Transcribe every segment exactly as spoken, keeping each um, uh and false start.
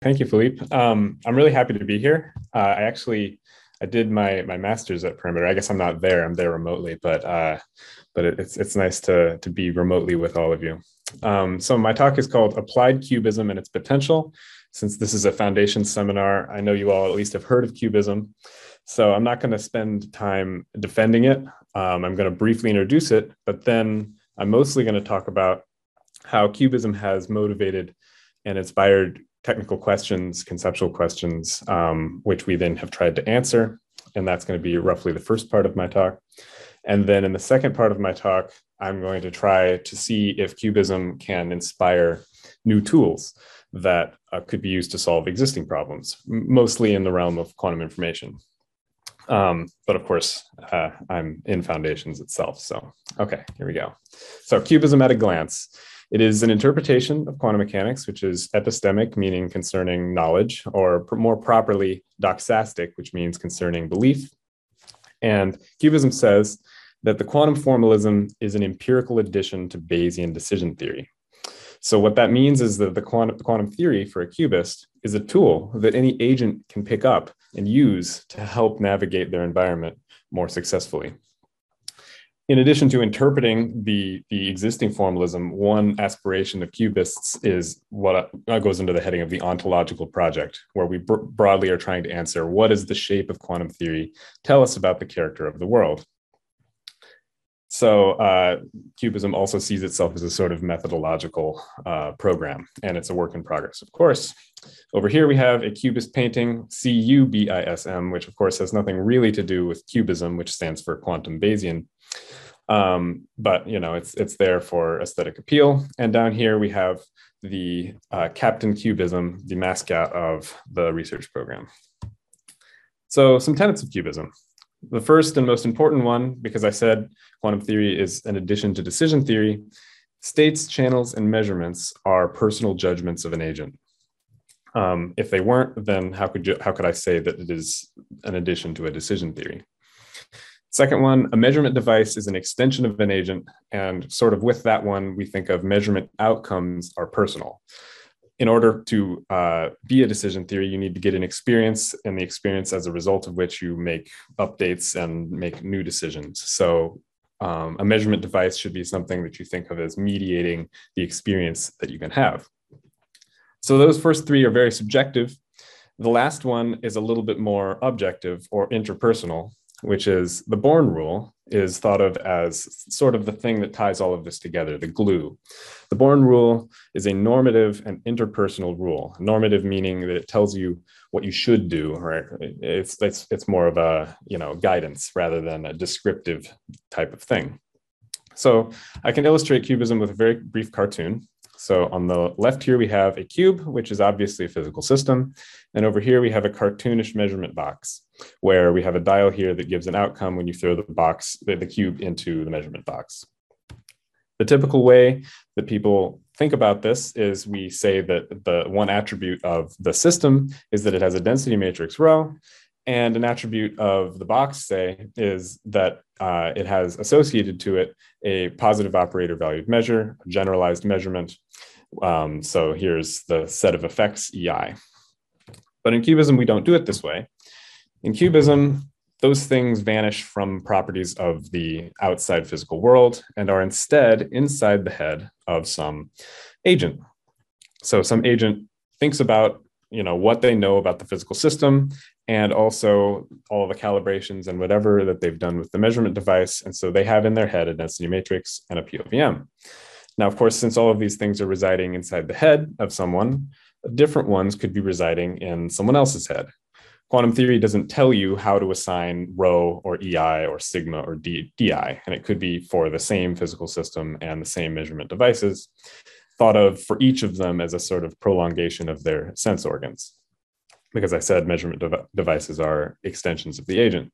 Thank you, Philippe. Um, I'm really happy to be here. Uh, I actually I did my my master's at Perimeter. I guess I'm not there. I'm there remotely, but uh, but it, it's it's nice to to be remotely with all of you. Um, so my talk is called Applied Cubism and Its Potential. Since this is a foundation seminar, I know you all at least have heard of Cubism. So I'm not going to spend time defending it. Um, I'm going to briefly introduce it, but then I'm mostly going to talk about how Cubism has motivated and inspired technical questions, conceptual questions, um, which we then have tried to answer. And that's going to be roughly the first part of my talk. And then in the second part of my talk, I'm going to try to see if Cubism can inspire new tools that uh, could be used to solve existing problems, mostly in the realm of quantum information. Um, but of course, uh, I'm in Foundations itself. So, okay, here we go. So Cubism at a glance. It is an interpretation of quantum mechanics, which is epistemic, meaning concerning knowledge, or more properly, doxastic, which means concerning belief. And Cubism says that the quantum formalism is an empirical addition to Bayesian decision theory. So what that means is that the quantum, quantum theory for a qubist is a tool that any agent can pick up and use to help navigate their environment more successfully. In addition to interpreting the, the existing formalism, one aspiration of cubists is what goes into the heading of the ontological project, where we br- broadly are trying to answer, what does the shape of quantum theory tell us about the character of the world? So uh, Cubism also sees itself as a sort of methodological uh, program, and it's a work in progress, of course. Over here, we have a Cubist painting, C U B I S M, which of course has nothing really to do with Cubism, which stands for Quantum Bayesian. Um, but, you know, it's, it's there for aesthetic appeal. And down here, we have the uh, Captain Cubism, the mascot of the research program. So some tenets of Cubism. The first and most important one, because I said quantum theory is an addition to decision theory, states, channels, and measurements are personal judgments of an agent. Um, if they weren't, then how could you, how could I say that it is an addition to a decision theory? Second one, a measurement device is an extension of an agent, and sort of with that one, we think of measurement outcomes are personal. In order to uh, be a decision theory, you need to get an experience, and the experience as a result of which you make updates and make new decisions. So um, a measurement device should be something that you think of as mediating the experience that you can have. So those first three are very subjective. The last one is a little bit more objective or interpersonal, which is the Born rule is thought of as sort of the thing that ties all of this together, the glue. The Born rule is a normative and interpersonal rule. Normative meaning that it tells you what you should do, right? It's, it's, it's more of a, you know, guidance rather than a descriptive type of thing. So I can illustrate Cubism with a very brief cartoon. So on the left here, we have a cube, which is obviously a physical system. And over here, we have a cartoonish measurement box, where we have a dial here that gives an outcome when you throw the box, the, the cube into the measurement box. The typical way that people think about this is we say that the one attribute of the system is that it has a density matrix rho, and an attribute of the box, say, is that uh, it has associated to it a positive operator valued measure, a generalized measurement. Um, so here's the set of effects, E I. But in Cubism, we don't do it this way. In Cubism, those things vanish from properties of the outside physical world and are instead inside the head of some agent. So some agent thinks about, you know, what they know about the physical system, and also all the calibrations and whatever that they've done with the measurement device. And so they have in their head a density matrix and a P O V M. Now, of course, since all of these things are residing inside the head of someone, different ones could be residing in someone else's head. Quantum theory doesn't tell you how to assign rho or E I or sigma or D, DI, and it could be for the same physical system and the same measurement devices, thought of for each of them as a sort of prolongation of their sense organs. Because I said measurement dev- devices are extensions of the agent.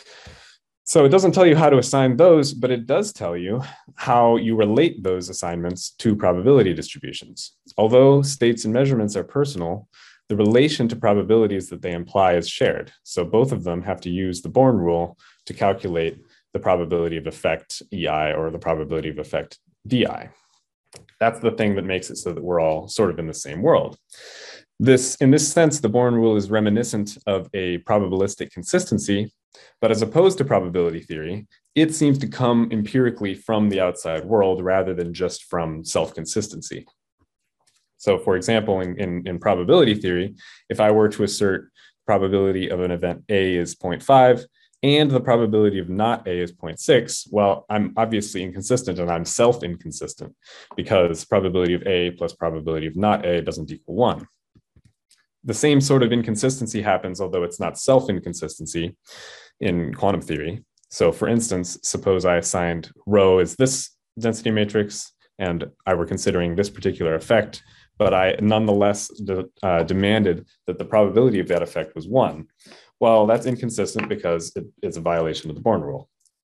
So it doesn't tell you how to assign those, but it does tell you how you relate those assignments to probability distributions. Although states and measurements are personal, the relation to probabilities that they imply is shared. So both of them have to use the Born rule to calculate the probability of effect E I or the probability of effect D I. That's the thing that makes it so that we're all sort of in the same world. This, in this sense, the Born rule is reminiscent of a probabilistic consistency, but as opposed to probability theory, it seems to come empirically from the outside world rather than just from self-consistency. So for example, in, in, in probability theory, if I were to assert probability of an event A is zero point five and the probability of not A is zero point six, well, I'm obviously inconsistent and I'm self-inconsistent because probability of A plus probability of not A doesn't equal one. The same sort of inconsistency happens, although it's not self-inconsistency, in quantum theory. So for instance, suppose I assigned rho as this density matrix and I were considering this particular effect, but I nonetheless de uh, demanded that the probability of that effect was one. Well, that's inconsistent because it, it's a violation of the Born rule.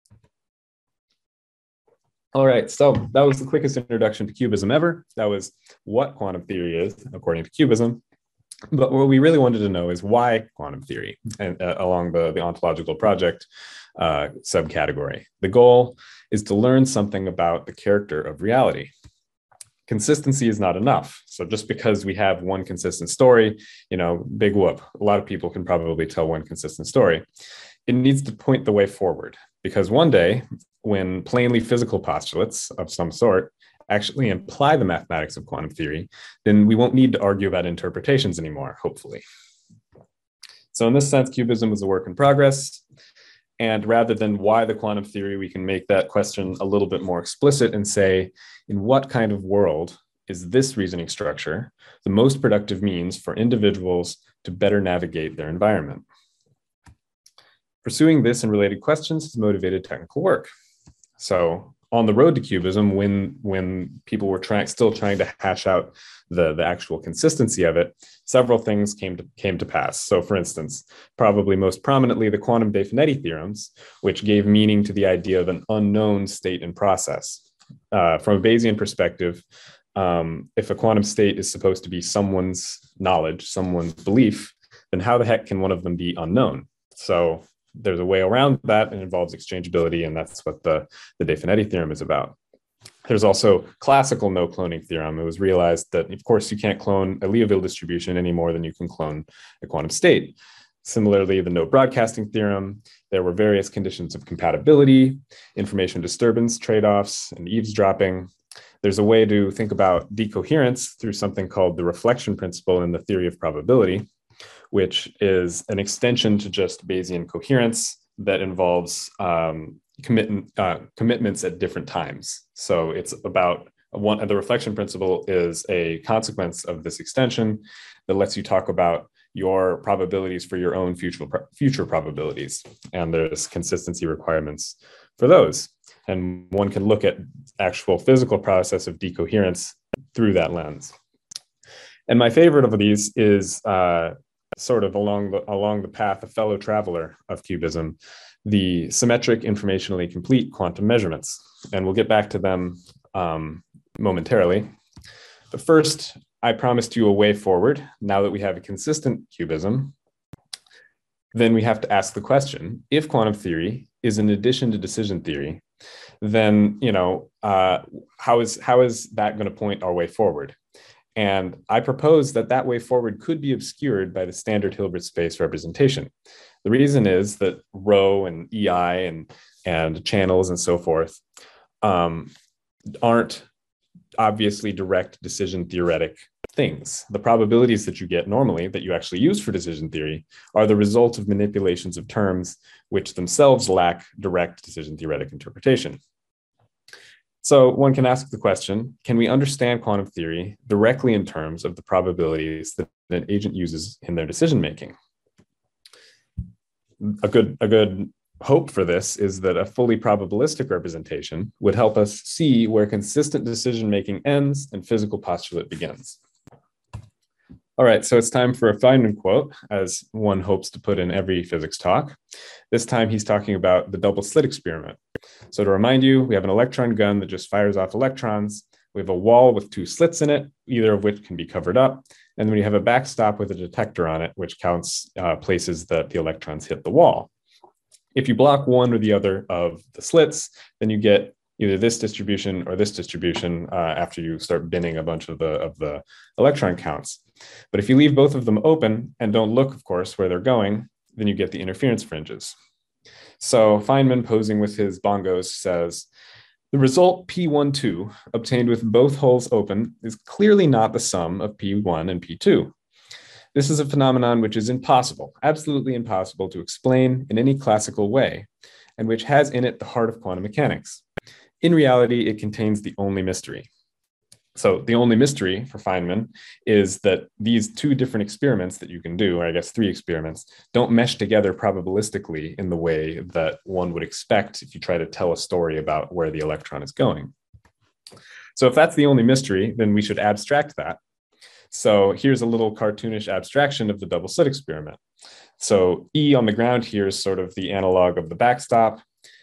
All right, so that was the quickest introduction to cubism ever. That was what quantum theory is, according to cubism. But what we really wanted to know is why quantum theory, and uh, along the, the ontological project uh, subcategory. The goal is to learn something about the character of reality. Consistency is not enough. So just because we have one consistent story, you know, big whoop, a lot of people can probably tell one consistent story. It needs to point the way forward, because one day when plainly physical postulates of some sort actually imply the mathematics of quantum theory, then we won't need to argue about interpretations anymore, hopefully. So in this sense, cubism is a work in progress. And rather than why the quantum theory, we can make that question a little bit more explicit and say, in what kind of world is this reasoning structure the most productive means for individuals to better navigate their environment? Pursuing this and related questions has motivated technical work. So on the road to cubism, when, when people were trying, still trying to hash out the, the actual consistency of it, several things came to, came to pass. So for instance, probably most prominently, the quantum De Finetti theorems, which gave meaning to the idea of an unknown state and process. Uh, from a Bayesian perspective, um, if a quantum state is supposed to be someone's knowledge, someone's belief, then how the heck can one of them be unknown? So there's a way around that, and involves exchangeability, and that's what the, the De Finetti theorem is about. There's also classical no cloning theorem. It was realized that, of course, you can't clone a Liouville distribution any more than you can clone a quantum state. Similarly, the no broadcasting theorem, there were various conditions of compatibility, information disturbance trade-offs, and eavesdropping. There's a way to think about decoherence through something called the reflection principle in the theory of probability, which is an extension to just Bayesian coherence that involves um, commit, uh, commitments at different times. So it's about one, the reflection principle is a consequence of this extension that lets you talk about your probabilities for your own future, future probabilities. And there's consistency requirements for those. And one can look at actual physical process of decoherence through that lens. And my favorite of these is uh, sort of along the, along the path, a fellow traveler of cubism, the symmetric informationally complete quantum measurements. And we'll get back to them um, momentarily. But first, I promised you a way forward. Now that we have a consistent cubism, then we have to ask the question, if quantum theory is an addition to decision theory, then, you know, uh, how is, how is that going to point our way forward? And I propose that that way forward could be obscured by the standard Hilbert space representation. The reason is that rho and E I and, and channels and so forth um, aren't obviously direct decision theoretic things. The probabilities that you get normally that you actually use for decision theory are the result of manipulations of terms which themselves lack direct decision theoretic interpretation. So one can ask the question, can we understand quantum theory directly in terms of the probabilities that an agent uses in their decision making? A good, a good hope for this is that a fully probabilistic representation would help us see where consistent decision making ends and physical postulate begins. All right, so it's time for a Feynman quote, as one hopes to put in every physics talk. This time he's talking about the double slit experiment. So to remind you, we have an electron gun that just fires off electrons. We have a wall with two slits in it, either of which can be covered up. And then we have a backstop with a detector on it, which counts uh, places that the electrons hit the wall. If you block one or the other of the slits, then you get either this distribution or this distribution uh, after you start binning a bunch of the, of the electron counts. But if you leave both of them open and don't look, of course, where they're going, then you get the interference fringes. So Feynman, posing with his bongos, says, the result P one two obtained with both holes open is clearly not the sum of P one and P two. This is a phenomenon which is impossible, absolutely impossible to explain in any classical way, and which has in it the heart of quantum mechanics. In reality, it contains the only mystery. So the only mystery for Feynman is that these two different experiments that you can do, or I guess three experiments, don't mesh together probabilistically in the way that one would expect if you try to tell a story about where the electron is going. So if that's the only mystery, then we should abstract that. So here's a little cartoonish abstraction of the double slit experiment. So E on the ground here is sort of the analog of the backstop.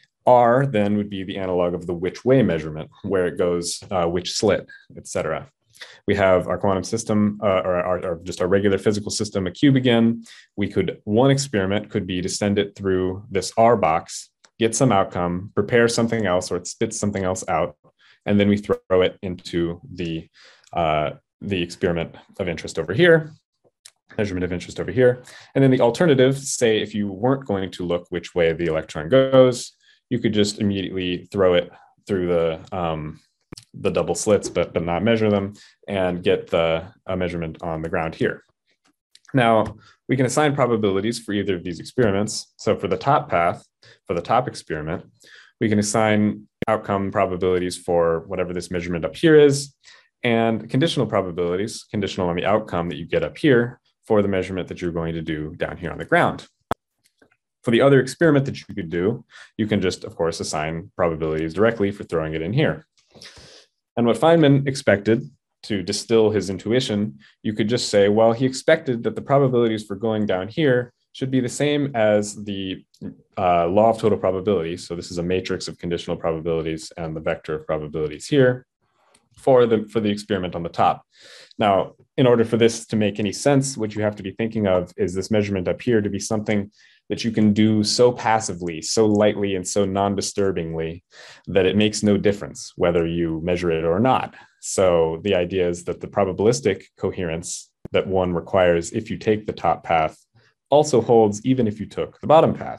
R then would be the analog of the which way measurement, where it goes, uh, which slit, et cetera. We have our quantum system, uh, or, our, or just our regular physical system, a cube again. We could, one experiment could be to send it through this R box, get some outcome, prepare something else, or it spits something else out, and then we throw it into the, uh, the experiment of interest over here, measurement of interest over here. And then the alternative, say if you weren't going to look which way the electron goes, you could just immediately throw it through the, um, the double slits, but, but not measure them, and get the a measurement on the ground here. Now, we can assign probabilities for either of these experiments. So for the top path, for the top experiment, we can assign outcome probabilities for whatever this measurement up here is, and conditional probabilities, conditional on the outcome that you get up here for the measurement that you're going to do down here on the ground. For the other experiment that you could do, you can just, of course, assign probabilities directly for throwing it in here. And what Feynman expected, to distill his intuition, you could just say, well, he expected that the probabilities for going down here should be the same as the uh, law of total probability. So this is a matrix of conditional probabilities and the vector of probabilities here for the, for the experiment on the top. Now, in order for this to make any sense, what you have to be thinking of is this measurement up here to be something that you can do so passively, so lightly, and so non-disturbingly that it makes no difference whether you measure it or not. So the idea is that the probabilistic coherence that one requires if you take the top path also holds even if you took the bottom path.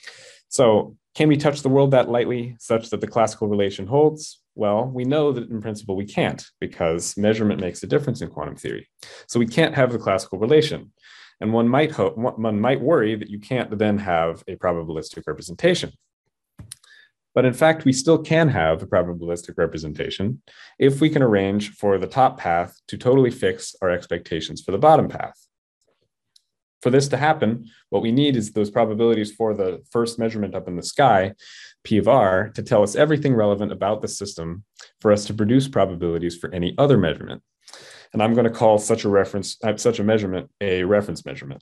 So can we touch the world that lightly such that the classical relation holds? Well, we know that in principle we can't, because measurement makes a difference in quantum theory. So we can't have the classical relation. And one might hope, one might worry that you can't then have a probabilistic representation. But in fact, we still can have a probabilistic representation if we can arrange for the top path to totally fix our expectations for the bottom path. For this to happen, what we need is those probabilities for the first measurement up in the sky, P of R, to tell us everything relevant about the system for us to produce probabilities for any other measurement. And I'm going to call such a reference, uh, such a measurement a reference measurement.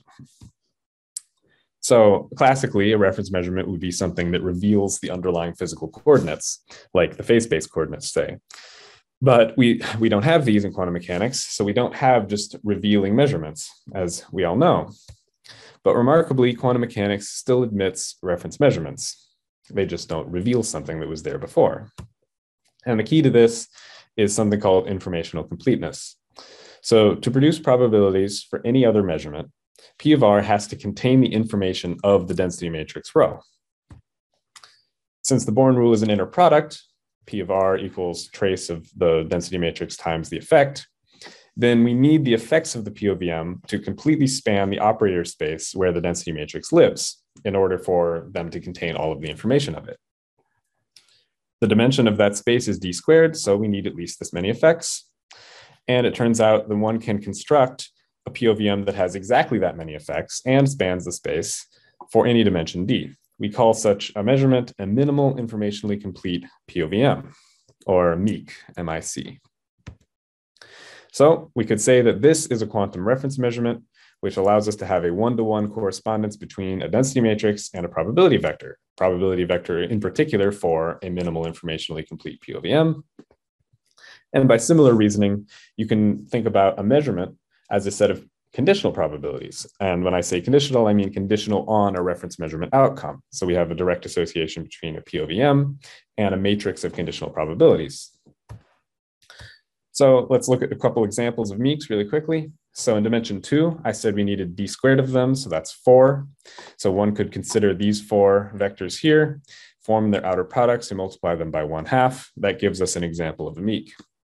So classically, a reference measurement would be something that reveals the underlying physical coordinates, like the phase-space coordinates, say. But we, we don't have these in quantum mechanics, so we don't have just revealing measurements, as we all know. But remarkably, quantum mechanics still admits reference measurements. They just don't reveal something that was there before. And the key to this is something called informational completeness. So to produce probabilities for any other measurement, P of R has to contain the information of the density matrix rho. Since the Born rule is an inner product, P of R equals trace of the density matrix times the effect, then we need the effects of the P O V M to completely span the operator space where the density matrix lives in order for them to contain all of the information of it. The dimension of that space is d squared, so we need at least this many effects. And it turns out that one can construct a P O V M that has exactly that many effects and spans the space for any dimension d. We call such a measurement a minimal informationally complete P O V M, or M I C, M I C. So we could say that this is a quantum reference measurement, which allows us to have a one-to-one correspondence between a density matrix and a probability vector, probability vector in particular for a minimal informationally complete P O V M. And by similar reasoning, you can think about a measurement as a set of conditional probabilities. And when I say conditional, I mean conditional on a reference measurement outcome. So we have a direct association between a P O V M and a matrix of conditional probabilities. So let's look at a couple examples of meeks really quickly. So in dimension two, I said we needed d squared of them, so that's four. So one could consider these four vectors here, form their outer products and multiply them by one half. That gives us an example of a meek.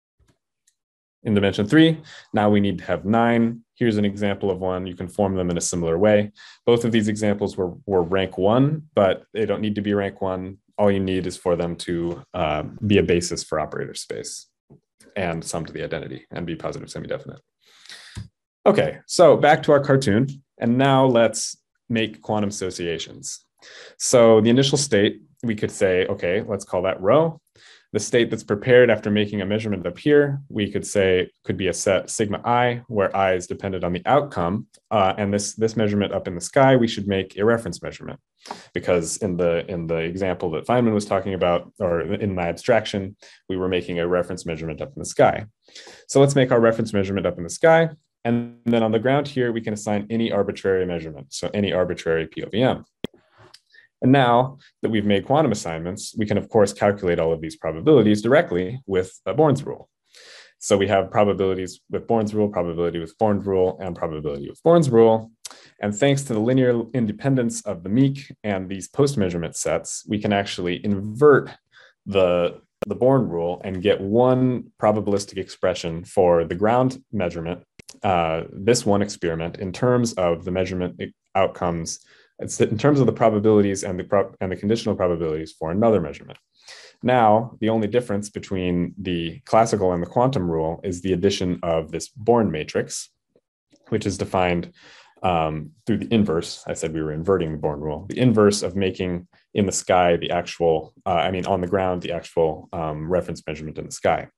In dimension three, now we need to have nine. Here's an example of one. You can form them in a similar way. Both of these examples were, were rank one, but they don't need to be rank one. All you need is for them to uh, be a basis for operator space and sum to the identity and be positive semi-definite. Okay, so back to our cartoon. And now let's make quantum associations. So the initial state, we could say, okay, let's call that rho. The state that's prepared after making a measurement up here, we could say could be a set sigma I, where I is dependent on the outcome. Uh, and this, this measurement up in the sky, we should make a reference measurement. Because in the, in the example that Feynman was talking about, or in my abstraction, we were making a reference measurement up in the sky. So let's make our reference measurement up in the sky. And then on the ground here, we can assign any arbitrary measurement. So any arbitrary P O V M. And now that we've made quantum assignments, we can, of course, calculate all of these probabilities directly with Born's rule. So we have probabilities with Born's rule, probability with Born's rule, and probability with Born's rule. And thanks to the linear independence of the meek and these post-measurement sets, we can actually invert the, the Born rule and get one probabilistic expression for the ground measurement, uh, this one experiment, in terms of the measurement outcomes. It's in terms of the probabilities and the, pro and the conditional probabilities for another measurement. Now, the only difference between the classical and the quantum rule is the addition of this Born matrix, which is defined um, through the inverse. I said we were inverting the Born rule. The inverse of making in the sky the actual, uh, I mean, on the ground, the actual um, reference measurement in the sky.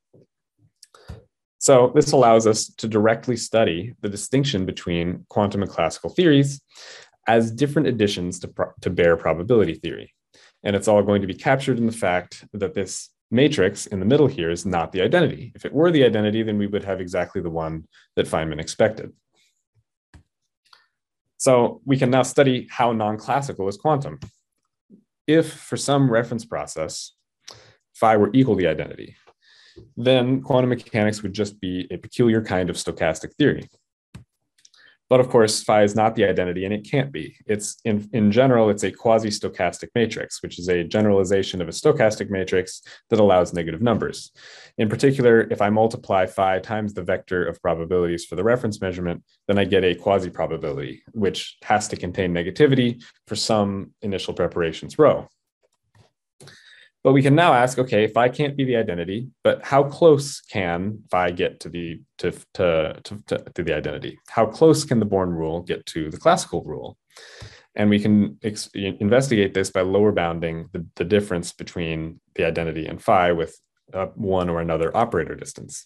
So this allows us to directly study the distinction between quantum and classical theories as different additions to, pro to Baire probability theory. And it's all going to be captured in the fact that this matrix in the middle here is not the identity. If it were the identity, then we would have exactly the one that Feynman expected. So we can now study how non-classical is quantum. If for some reference process, phi were equal to the identity, then quantum mechanics would just be a peculiar kind of stochastic theory. But of course, phi is not the identity, and it can't be. It's in, in general, it's a quasi-stochastic matrix, which is a generalization of a stochastic matrix that allows negative numbers. In particular, if I multiply phi times the vector of probabilities for the reference measurement, then I get a quasi-probability, which has to contain negativity for some initial preparations rho. But we can now ask, okay, phi can't be the identity, but how close can phi get to the to, to, to, to, to the identity? How close can the Born rule get to the classical rule? And we can investigate this by lower bounding the, the difference between the identity and phi with uh, one or another operator distance.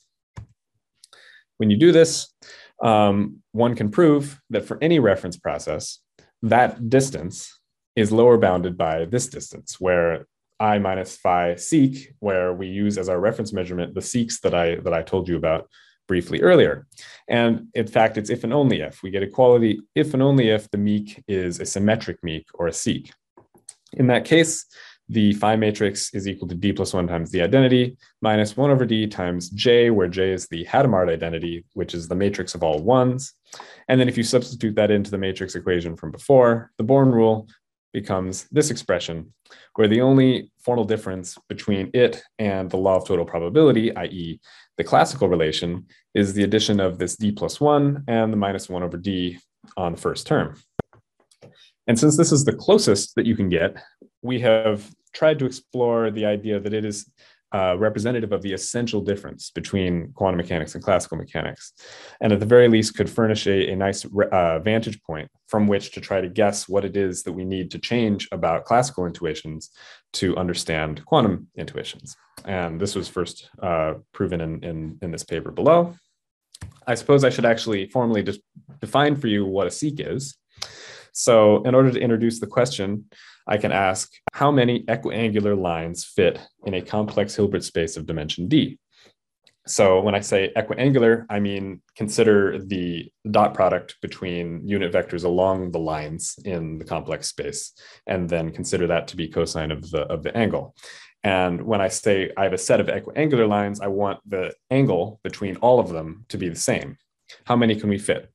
When you do this, um, one can prove that for any reference process, that distance is lower bounded by this distance, where I minus phi seek, where we use as our reference measurement the seeks that I that I told you about briefly earlier. And in fact, it's if and only if. We get equality if and only if the meek is a symmetric meek or a seek. In that case, the phi matrix is equal to d plus one times the identity minus one over d times j, where j is the Hadamard identity, which is the matrix of all ones. And then if you substitute that into the matrix equation from before, the Born rule becomes this expression, where the only formal difference between it and the law of total probability, that is the classical relation, is the addition of this d plus one and the minus one over d on the first term. And since this is the closest that you can get, we have tried to explore the idea that it is uh, representative of the essential difference between quantum mechanics and classical mechanics, and at the very least could furnish a, a nice uh, vantage point from which to try to guess what it is that we need to change about classical intuitions to understand quantum intuitions. And this was first uh, proven in, in, in this paper below. I suppose I should actually formally just define for you what a seek is. So in order to introduce the question, I can ask how many equiangular lines fit in a complex Hilbert space of dimension d. So when I say equiangular, I mean consider the dot product between unit vectors along the lines in the complex space, and then consider that to be cosine of the, of the angle. And when I say I have a set of equiangular lines, I want the angle between all of them to be the same. How many can we fit?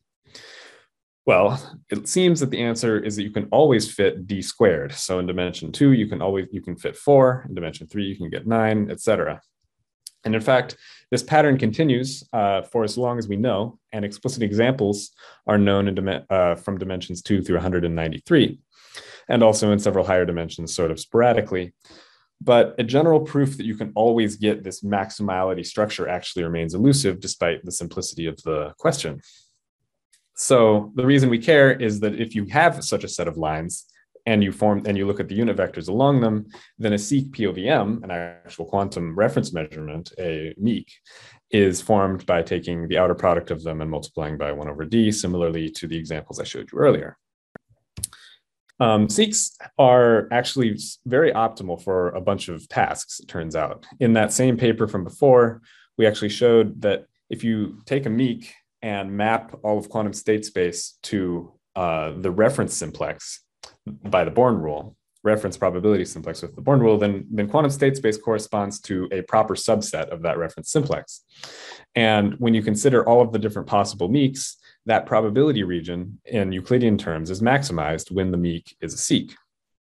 Well, it seems that the answer is that you can always fit d squared. So in dimension two, you can always you can fit four. In dimension three, you can get nine, et cetera. And in fact, this pattern continues uh, for as long as we know, and explicit examples are known in dim uh, from dimensions two through one hundred ninety-three, and also in several higher dimensions sort of sporadically. But a general proof that you can always get this maximality structure actually remains elusive despite the simplicity of the question. So the reason we care is that if you have such a set of lines and you form and you look at the unit vectors along them, then a seq P O V M, an actual quantum reference measurement, a meq, is formed by taking the outer product of them and multiplying by one over d, similarly to the examples I showed you earlier. Um, seqs are actually very optimal for a bunch of tasks, it turns out. In that same paper from before, we actually showed that if you take a meq and map all of quantum state space to uh, the reference simplex by the Born rule, reference probability simplex with the Born rule, then, then quantum state space corresponds to a proper subset of that reference simplex. And when you consider all of the different possible meqs, that probability region in Euclidean terms is maximized when the meq is a seq.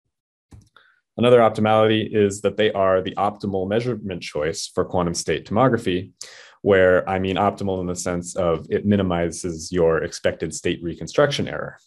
Another optimality is that they are the optimal measurement choice for quantum state tomography, where I mean optimal in the sense of it minimizes your expected state reconstruction error.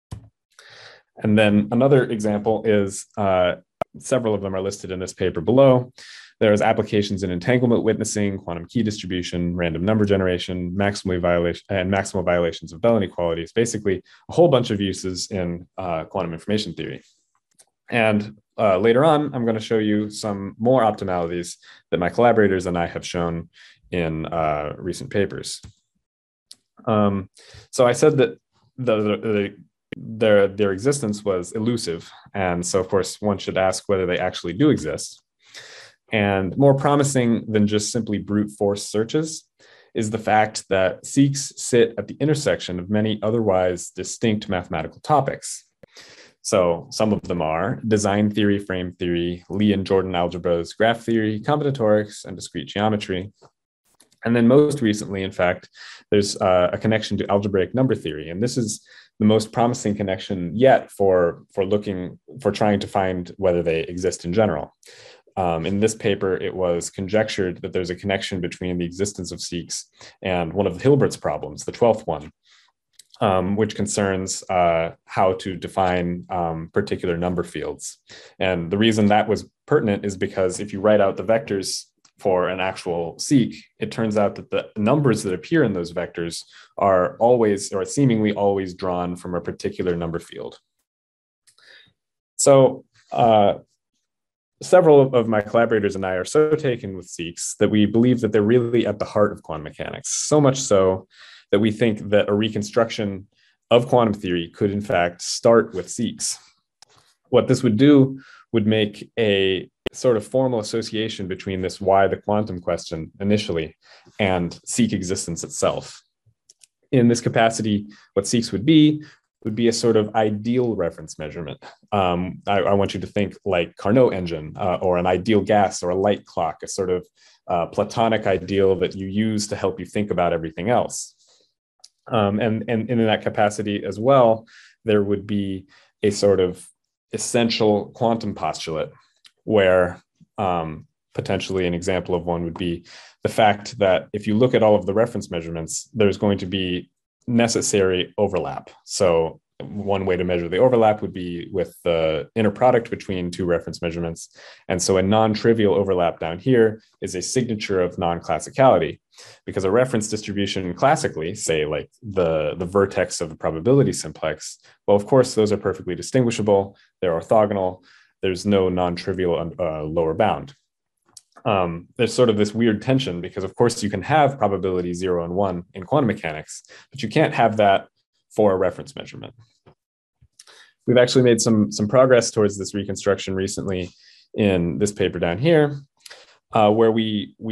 And then another example is, uh, several of them are listed in this paper below. There's applications in entanglement witnessing, quantum key distribution, random number generation, maximally violation, and maximal violations of Bell inequalities, basically a whole bunch of uses in uh, quantum information theory. And uh, later on, I'm going to show you some more optimalities that my collaborators and I have shown in uh, recent papers. Um, so I said that the, the, the their, their existence was elusive. And so, of course, one should ask whether they actually do exist. And more promising than just simply brute force searches is the fact that seqs sit at the intersection of many otherwise distinct mathematical topics. So some of them are design theory, frame theory, Lie and Jordan algebras, graph theory, combinatorics, and discrete geometry. And then most recently, in fact, there's uh, a connection to algebraic number theory. And this is the most promising connection yet for, for looking, for trying to find whether they exist in general. Um, in this paper, it was conjectured that there's a connection between the existence of seqs and one of Hilbert's problems, the twelfth one, um, which concerns uh, how to define um, particular number fields. And the reason that was pertinent is because if you write out the vectors for an actual seq, it turns out that the numbers that appear in those vectors are always, or seemingly always, drawn from a particular number field. So uh, several of my collaborators and I are so taken with seqs that we believe that they're really at the heart of quantum mechanics, so much so that we think that a reconstruction of quantum theory could in fact start with seqs. What this would do would make a sort of formal association between this why the quantum question initially and seq existence itself. In this capacity, what seqs would be would be a sort of ideal reference measurement. Um, I, I want you to think like Carnot engine uh, or an ideal gas or a light clock, a sort of uh, Platonic ideal that you use to help you think about everything else. Um, and, and, and in that capacity as well, there would be a sort of essential quantum postulate where um, potentially an example of one would be the fact that if you look at all of the reference measurements, there's going to be necessary overlap. So one way to measure the overlap would be with the inner product between two reference measurements. And so a non-trivial overlap down here is a signature of non-classicality, because a reference distribution classically, say like the, the vertex of a probability simplex, well, of course, those are perfectly distinguishable. They're orthogonal. There's no non-trivial uh, lower bound. Um, there's sort of this weird tension because, of course, you can have probability zero and one in quantum mechanics, but you can't have that for a reference measurement. We've actually made some, some progress towards this reconstruction recently in this paper down here, uh, where we, we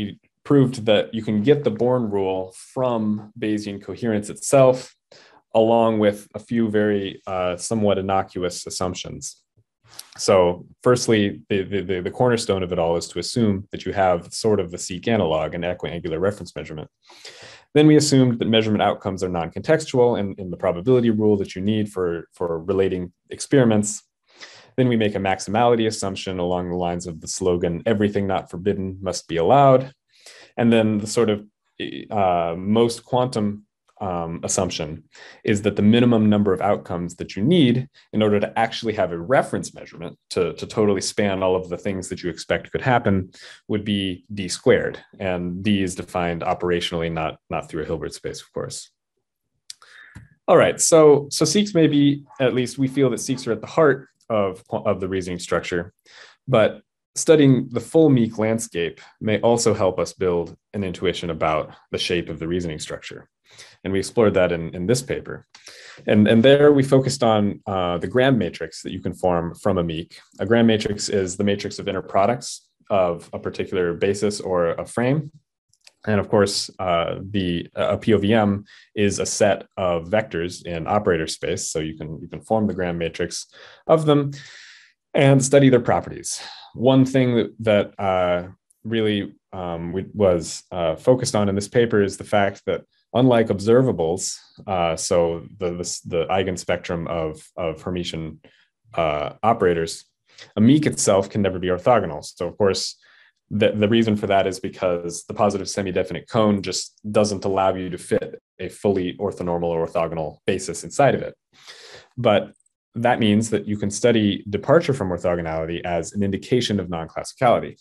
proved that you can get the Born rule from Bayesian coherence itself, along with a few very uh, somewhat innocuous assumptions. So firstly, the, the, the cornerstone of it all is to assume that you have sort of the seq analog, an equiangular reference measurement. Then we assumed that measurement outcomes are non-contextual and in the probability rule that you need for, for relating experiments. Then we make a maximality assumption along the lines of the slogan, everything not forbidden must be allowed. And then the sort of uh, most quantum um, assumption is that the minimum number of outcomes that you need in order to actually have a reference measurement to, to totally span all of the things that you expect could happen would be d squared. And d is defined operationally, not, not through a Hilbert space, of course. All right, so, so seqs may be, at least we feel that seqs are at the heart of, of the reasoning structure, but studying the full Meek landscape may also help us build an intuition about the shape of the reasoning structure. And we explored that in, in this paper. And, and there we focused on uh, the Gram matrix that you can form from a Meek. A Gram matrix is the matrix of inner products of a particular basis or a frame. And of course, uh, the a P O V M is a set of vectors in operator space. So you can, you can form the Gram matrix of them and study their properties. One thing that, that uh, really um, was uh, focused on in this paper is the fact that unlike observables, uh, so the, the, the eigenspectrum of, of Hermitian uh, operators, a Meek itself can never be orthogonal. So of course, the, the reason for that is because the positive semi-definite cone just doesn't allow you to fit a fully orthonormal or orthogonal basis inside of it. But that means that you can study departure from orthogonality as an indication of non-classicality.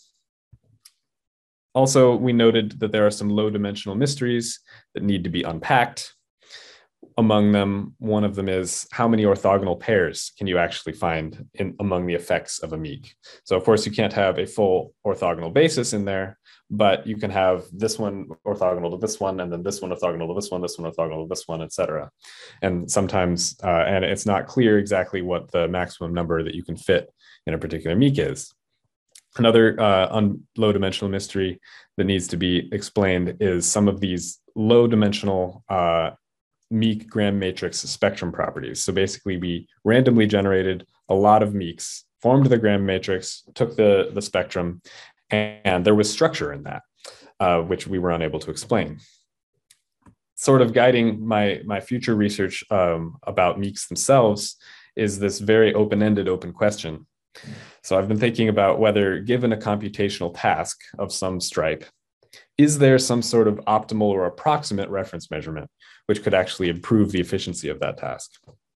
Also, we noted that there are some low dimensional mysteries that need to be unpacked. Among them, one of them is how many orthogonal pairs can you actually find in among the effects of a Meek? So of course you can't have a full orthogonal basis in there, but you can have this one orthogonal to this one, and then this one orthogonal to this one, this one orthogonal to this one, et cetera. And sometimes, uh, and it's not clear exactly what the maximum number that you can fit in a particular Meek is. Another uh, low dimensional mystery that needs to be explained is some of these low dimensional uh, Meek Gram matrix spectrum properties. So basically we randomly generated a lot of Meeks, formed the Gram matrix, took the, the spectrum, and, and there was structure in that, uh, which we were unable to explain. Sort of guiding my, my future research um, about Meeks themselves is this very open-ended open question. So I've been thinking about whether, given a computational task of some stripe, is there some sort of optimal or approximate reference measurement which could actually improve the efficiency of that task?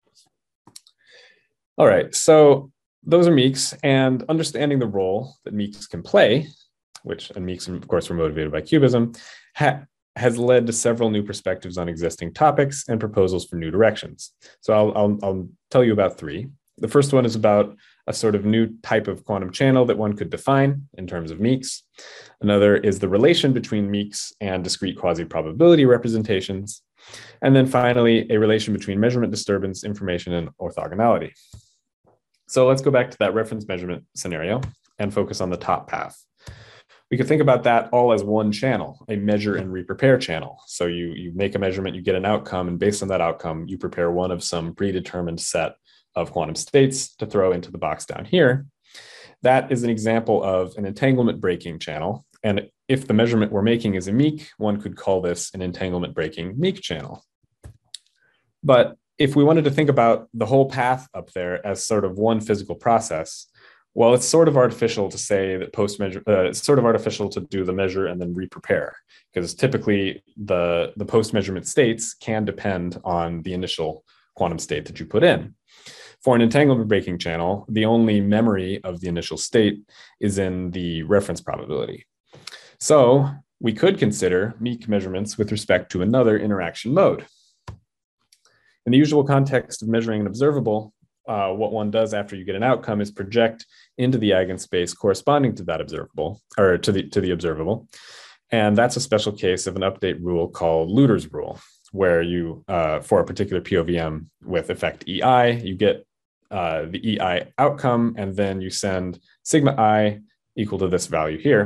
All right, so those are Meeks, and understanding the role that Meeks can play, which, and Meeks, of course, were motivated by cubism, ha has led to several new perspectives on existing topics and proposals for new directions. So I'll, I'll, I'll tell you about three. The first one is about a sort of new type of quantum channel that one could define in terms of Meeks. Another is the relation between Meeks and discrete quasi-probability representations. And then finally, a relation between measurement disturbance, information, and orthogonality. So let's go back to that reference measurement scenario and focus on the top path. We could think about that all as one channel, a measure and reprepare channel. So you, you make a measurement, you get an outcome, and based on that outcome, you prepare one of some predetermined set of quantum states to throw into the box down here. That is an example of an entanglement breaking channel. And if the measurement we're making is a Meek, one could call this an entanglement breaking Meek channel. But if we wanted to think about the whole path up there as sort of one physical process, well, it's sort of artificial to say that post measure, uh, it's sort of artificial to do the measure and then re-prepare, because typically the, the post measurement states can depend on the initial quantum state that you put in. For an entanglement breaking channel, the only memory of the initial state is in the reference probability. So we could consider Meek measurements with respect to another interaction mode. In the usual context of measuring an observable, uh, what one does after you get an outcome is project into the eigenspace corresponding to that observable, or to the, to the observable. And that's a special case of an update rule called Luder's rule, where you, uh, for a particular P O V M with effect E I, you get uh, the E I outcome, and then you send sigma I equal to this value here.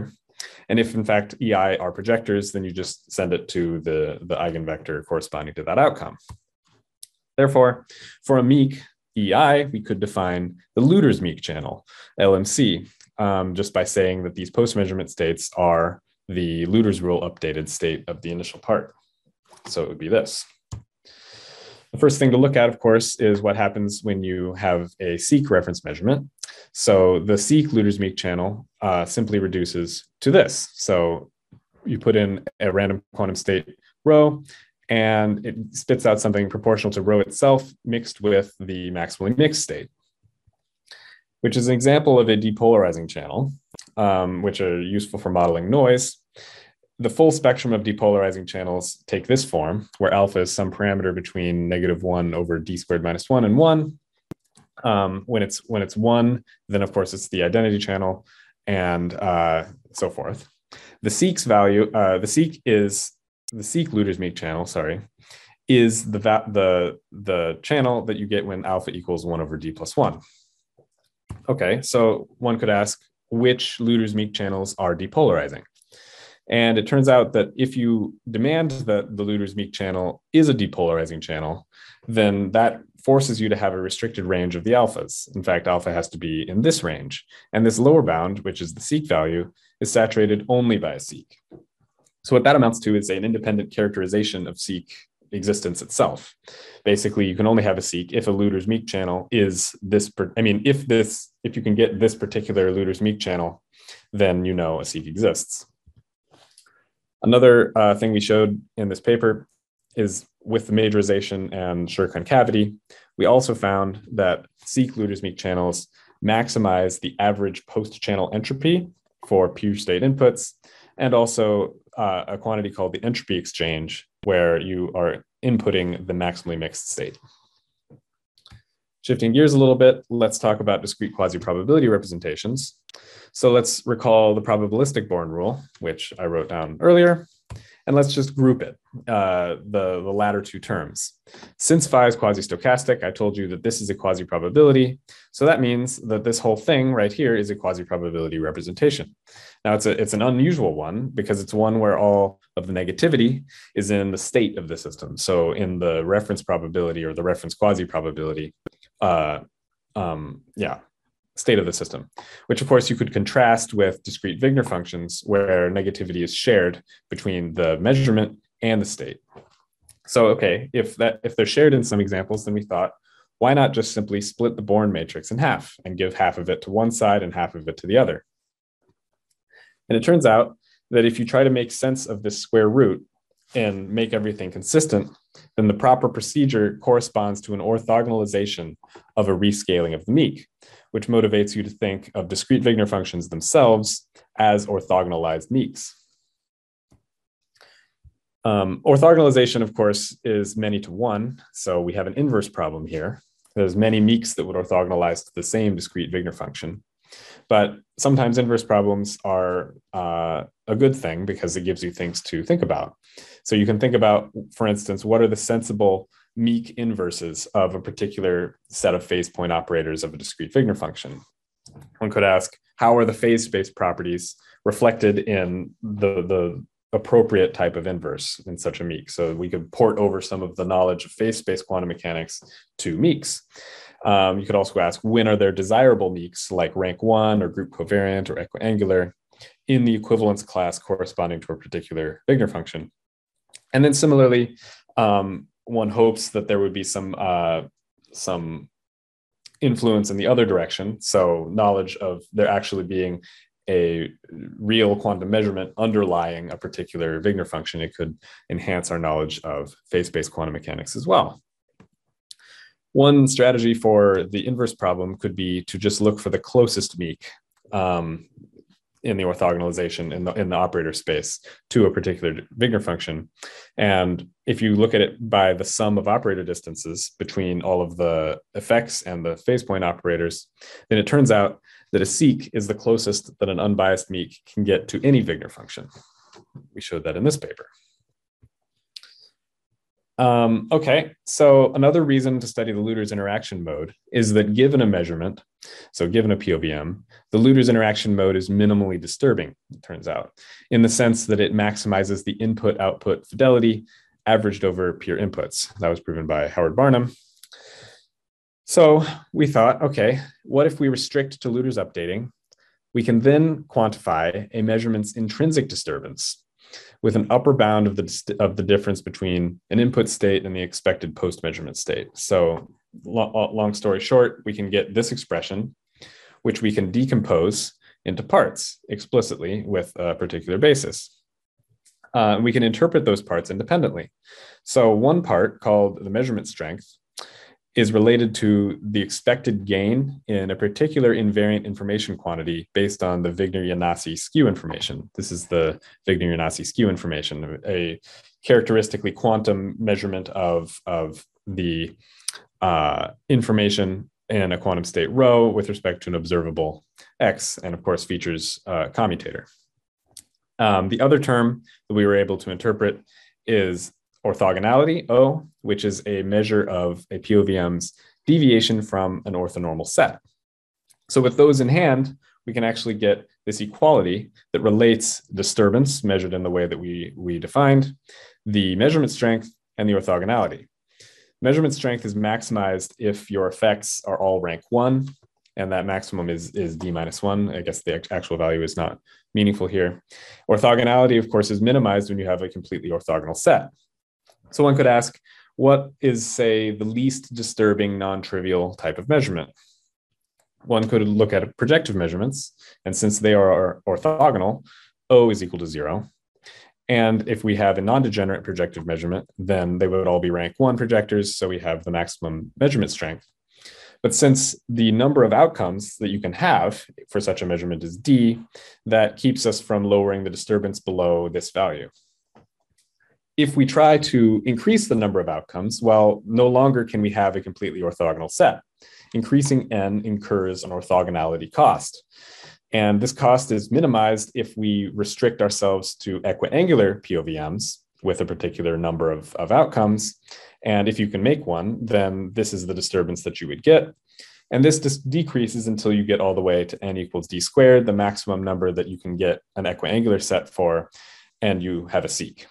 And if in fact E I are projectors, then you just send it to the, the eigenvector corresponding to that outcome. Therefore, for a meek E I, we could define the Lueders-Meek channel, L M C, um, just by saying that these post-measurement states are the Lueders rule updated state of the initial part. So it would be this. The first thing to look at, of course, is what happens when you have a seek reference measurement. So the seek Lueders-Meek channel uh, simply reduces to this. So you put in a random quantum state rho, and it spits out something proportional to rho itself mixed with the maximally mixed state, which is an example of a depolarizing channel, um, which are useful for modeling noise. The full spectrum of depolarizing channels take this form, where alpha is some parameter between negative one over d squared minus one and one. Um, when it's when it's one, then of course it's the identity channel, and uh, so forth. The seek's value, uh, the seek is the seek Lueders-Meek channel. Sorry, is the the the channel that you get when alpha equals one over d plus one. Okay, so one could ask which Lueders-Meek channels are depolarizing. And it turns out that if you demand that the Lueders-Meek channel is a depolarizing channel, then that forces you to have a restricted range of the alphas. In fact, alpha has to be in this range. And this lower bound, which is the seek value, is saturated only by a seek. So what that amounts to is an independent characterization of seek existence itself. Basically, you can only have a seek if a Lueders-Meek channel is this, per, I mean, if this, if you can get this particular Lueders-Meek channel, then you know a seek exists. Another uh, thing we showed in this paper is with the majorization and Schur concavity, we also found that seek Lueders-Meek channels maximize the average post-channel entropy for pure state inputs, and also uh, a quantity called the entropy exchange, where you are inputting the maximally mixed state. Shifting gears a little bit, let's talk about discrete quasi-probability representations. So let's recall the probabilistic Born rule, which I wrote down earlier, and let's just group it, uh, the, the latter two terms. Since phi is quasi-stochastic, I told you that this is a quasi-probability. So that means that this whole thing right here is a quasi-probability representation. Now it's, a, it's an unusual one because it's one where all of the negativity is in the state of the system. So in the reference probability or the reference quasi-probability, uh, um, yeah, state of the system, which of course you could contrast with discrete Wigner functions where negativity is shared between the measurement and the state. So, okay, if that if they're shared in some examples, then we thought, why not just simply split the Born matrix in half and give half of it to one side and half of it to the other? And it turns out that if you try to make sense of this square root and make everything consistent, then the proper procedure corresponds to an orthogonalization of a rescaling of the meek, which motivates you to think of discrete Wigner functions themselves as orthogonalized meeks. Um, orthogonalization, of course, is many to one. So we have an inverse problem here. There's many meeks that would orthogonalize to the same discrete Wigner function. But sometimes inverse problems are uh, a good thing because it gives you things to think about. So you can think about, for instance, what are the sensible meek inverses of a particular set of phase point operators of a discrete Wigner function? One could ask, how are the phase space properties reflected in the, the appropriate type of inverse in such a meek? So we could port over some of the knowledge of phase space quantum mechanics to meeks. Um, you could also ask, when are there desirable meeks like rank one or group covariant or equiangular in the equivalence class corresponding to a particular Wigner function? And then similarly, um, one hopes that there would be some, uh, some influence in the other direction. So knowledge of there actually being a real quantum measurement underlying a particular Wigner function. It could enhance our knowledge of phase-space quantum mechanics as well. One strategy for the inverse problem could be to just look for the closest meek um, in the orthogonalization in the, in the operator space to a particular Wigner function. And if you look at it by the sum of operator distances between all of the effects and the phase point operators, then it turns out that a seek is the closest that an unbiased meek can get to any Wigner function. We showed that in this paper. Um, okay, so another reason to study the Lüders interaction mode is that given a measurement, so given a P O V M, the Lüders interaction mode is minimally disturbing, it turns out, in the sense that it maximizes the input-output fidelity averaged over peer inputs. That was proven by Howard Barnum. So we thought, okay, what if we restrict to Lüders updating? We can then quantify a measurement's intrinsic disturbance with an upper bound of the, of the difference between an input state and the expected post-measurement state. So lo- long story short, we can get this expression, which we can decompose into parts explicitly with a particular basis. Uh, we can interpret those parts independently. So one part, called the measurement strength, is related to the expected gain in a particular invariant information quantity based on the Wigner-Yanasi skew information. This is the Wigner-Yanasi skew information, a characteristically quantum measurement of, of the uh, information in a quantum state rho with respect to an observable x, and of course features a commutator. Um, the other term that we were able to interpret is orthogonality, O, which is a measure of a P O V M's deviation from an orthonormal set. So with those in hand, we can actually get this equality that relates disturbance, measured in the way that we, we defined, the measurement strength, and the orthogonality. Measurement strength is maximized if your effects are all rank one, and that maximum is, is d minus one. I guess the actual value is not meaningful here. Orthogonality, of course, is minimized when you have a completely orthogonal set. So one could ask, what is, say, the least disturbing non-trivial type of measurement? One could look at projective measurements, and since they are orthogonal, O is equal to zero. And if we have a non-degenerate projective measurement, then they would all be rank one projectors, so we have the maximum measurement strength. But since the number of outcomes that you can have for such a measurement is D, that keeps us from lowering the disturbance below this value. If we try to increase the number of outcomes, well, no longer can we have a completely orthogonal set. Increasing n incurs an orthogonality cost. And this cost is minimized if we restrict ourselves to equiangular P O V Ms with a particular number of, of outcomes. And if you can make one, then this is the disturbance that you would get. And this just decreases until you get all the way to n equals d squared, the maximum number that you can get an equiangular set for, and you have a seq.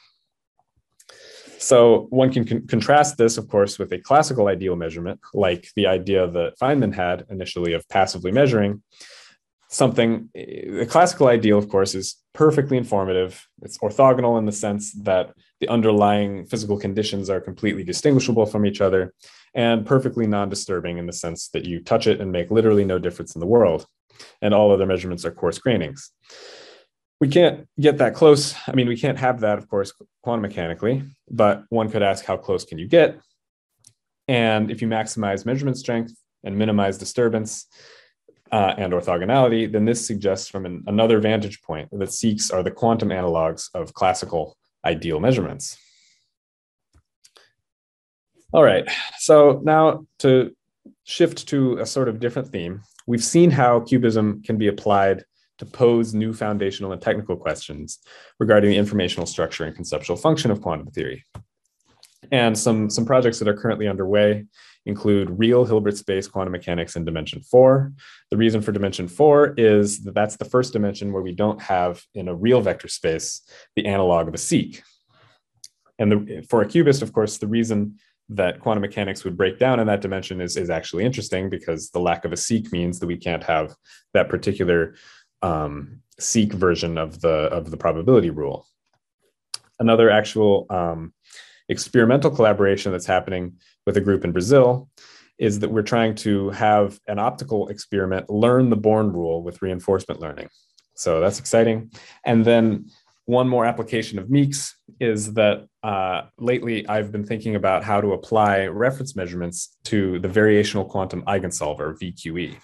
So one can con contrast this, of course, with a classical ideal measurement, like the idea that Feynman had initially of passively measuring. Something, the classical ideal, of course, is perfectly informative. It's orthogonal in the sense that the underlying physical conditions are completely distinguishable from each other, and perfectly non-disturbing in the sense that you touch it and make literally no difference in the world. And all other measurements are coarse grainings. We can't get that close. I mean, we can't have that, of course, quantum mechanically, but one could ask, how close can you get? And if you maximize measurement strength and minimize disturbance uh, and orthogonality, then this suggests from an, another vantage point that seqs are the quantum analogs of classical ideal measurements. All right, so now to shift to a sort of different theme, we've seen how cubism can be applied to pose new foundational and technical questions regarding the informational structure and conceptual function of quantum theory. And some, some projects that are currently underway include real Hilbert space quantum mechanics in dimension four. The reason for dimension four is that that's the first dimension where we don't have in a real vector space the analog of a seq. And the, for a cubist, of course, the reason that quantum mechanics would break down in that dimension is, is actually interesting, because the lack of a seq means that we can't have that particular um, seq version of the, of the probability rule. Another actual um, experimental collaboration that's happening with a group in Brazil is that we're trying to have an optical experiment learn the Born rule with reinforcement learning. So that's exciting. And then one more application of Meeks is that uh, lately I've been thinking about how to apply reference measurements to the variational quantum eigensolver, V Q E.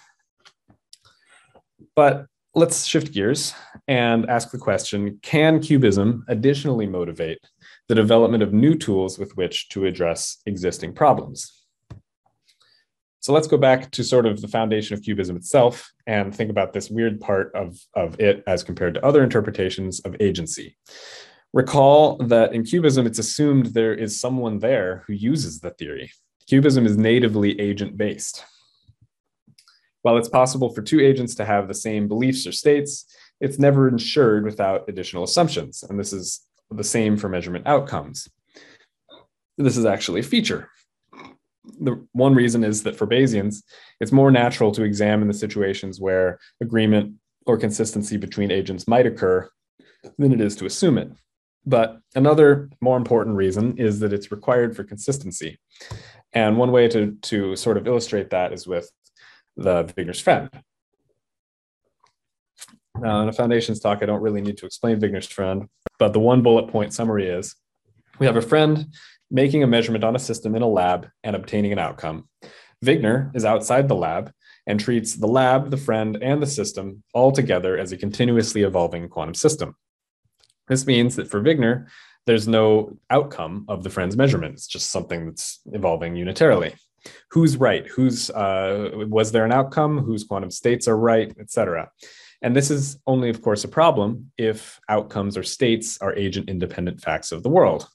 But let's shift gears and ask the question, can cubism additionally motivate the development of new tools with which to address existing problems? So let's go back to sort of the foundation of cubism itself and think about this weird part of, of it as compared to other interpretations of agency. Recall that in cubism, it's assumed there is someone there who uses the theory. Cubism is natively agent-based. While it's possible for two agents to have the same beliefs or states, it's never ensured without additional assumptions. And this is the same for measurement outcomes. This is actually a feature. The one reason is that for Bayesians, it's more natural to examine the situations where agreement or consistency between agents might occur than it is to assume it. But another more important reason is that it's required for consistency. And one way to, to sort of illustrate that is with the Wigner's friend. Now, in a foundations talk, I don't really need to explain Wigner's friend, but the one bullet point summary is, we have a friend making a measurement on a system in a lab and obtaining an outcome. Wigner is outside the lab and treats the lab, the friend, and the system all together as a continuously evolving quantum system. This means that for Wigner, there's no outcome of the friend's measurement. It's just something that's evolving unitarily. Who's right? Who's, uh, was there an outcome? Whose quantum states are right, et cetera. And this is only, of course, a problem if outcomes or states are agent-independent facts of the world.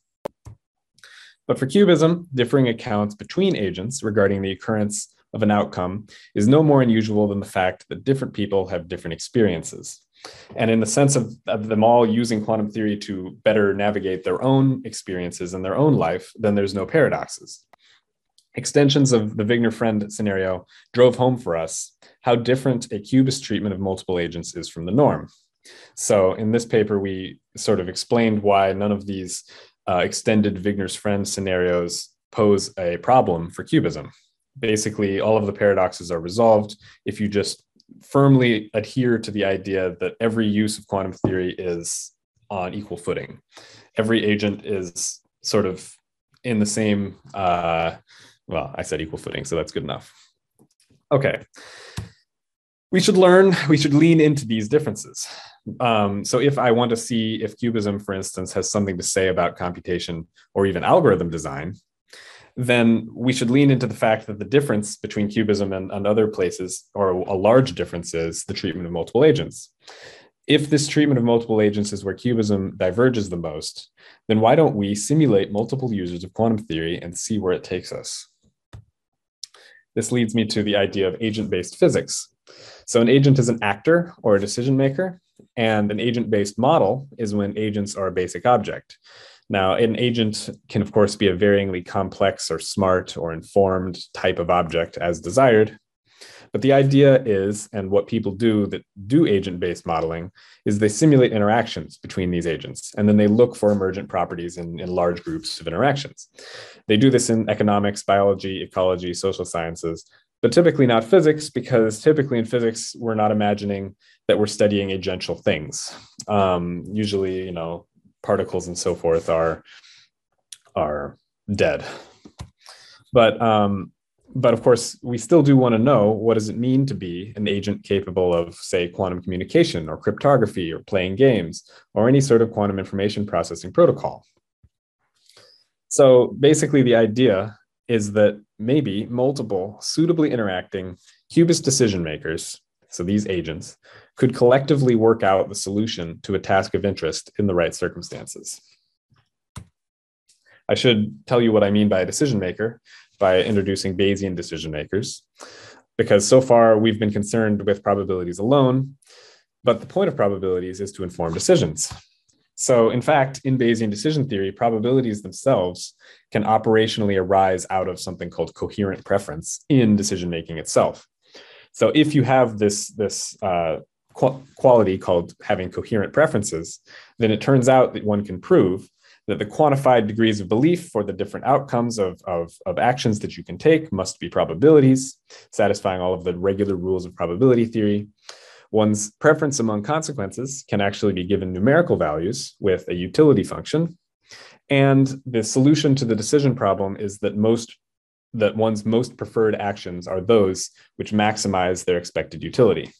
But for cubism, differing accounts between agents regarding the occurrence of an outcome is no more unusual than the fact that different people have different experiences. And in the sense of, of them all using quantum theory to better navigate their own experiences in their own life, then there's no paradoxes. Extensions of the Wigner friend scenario drove home for us how different a cubist treatment of multiple agents is from the norm. So in this paper, we sort of explained why none of these uh, extended Wigner's friend scenarios pose a problem for cubism. Basically, all of the paradoxes are resolved if you just firmly adhere to the idea that every use of quantum theory is on equal footing. Every agent is sort of in the same, uh, well, I said equal footing, so that's good enough. Okay. We should learn, we should lean into these differences. Um, so if I want to see if cubism, for instance, has something to say about computation or even algorithm design, then we should lean into the fact that the difference between cubism and, and other places, or a large difference, is the treatment of multiple agents. If this treatment of multiple agents is where cubism diverges the most, then why don't we simulate multiple users of quantum theory and see where it takes us? This leads me to the idea of agent-based physics. So an agent is an actor or a decision maker, and an agent-based model is when agents are a basic object. Now, an agent can, of course, be a varyingly complex or smart or informed type of object as desired. But the idea is, and what people do that do agent-based modeling, is they simulate interactions between these agents, and then they look for emergent properties in, in large groups of interactions. They do this in economics, biology, ecology, social sciences, but typically not physics, because typically in physics, we're not imagining that we're studying agential things. Um, usually, you know, particles and so forth are, are dead. But, um, but of course, we still do want to know, what does it mean to be an agent capable of, say, quantum communication or cryptography or playing games or any sort of quantum information processing protocol? So basically the idea is that maybe multiple suitably interacting qubist decision makers, so these agents, could collectively work out the solution to a task of interest in the right circumstances. I should tell you what I mean by a decision maker by introducing Bayesian decision makers, because so far we've been concerned with probabilities alone, but the point of probabilities is to inform decisions. So in fact, in Bayesian decision theory, probabilities themselves can operationally arise out of something called coherent preference in decision-making itself. So if you have this, this uh, qu quality called having coherent preferences, then it turns out that one can prove that the quantified degrees of belief for the different outcomes of, of, of actions that you can take must be probabilities, satisfying all of the regular rules of probability theory. One's preference among consequences can actually be given numerical values with a utility function. And the solution to the decision problem is that most that one's most preferred actions are those which maximize their expected utility.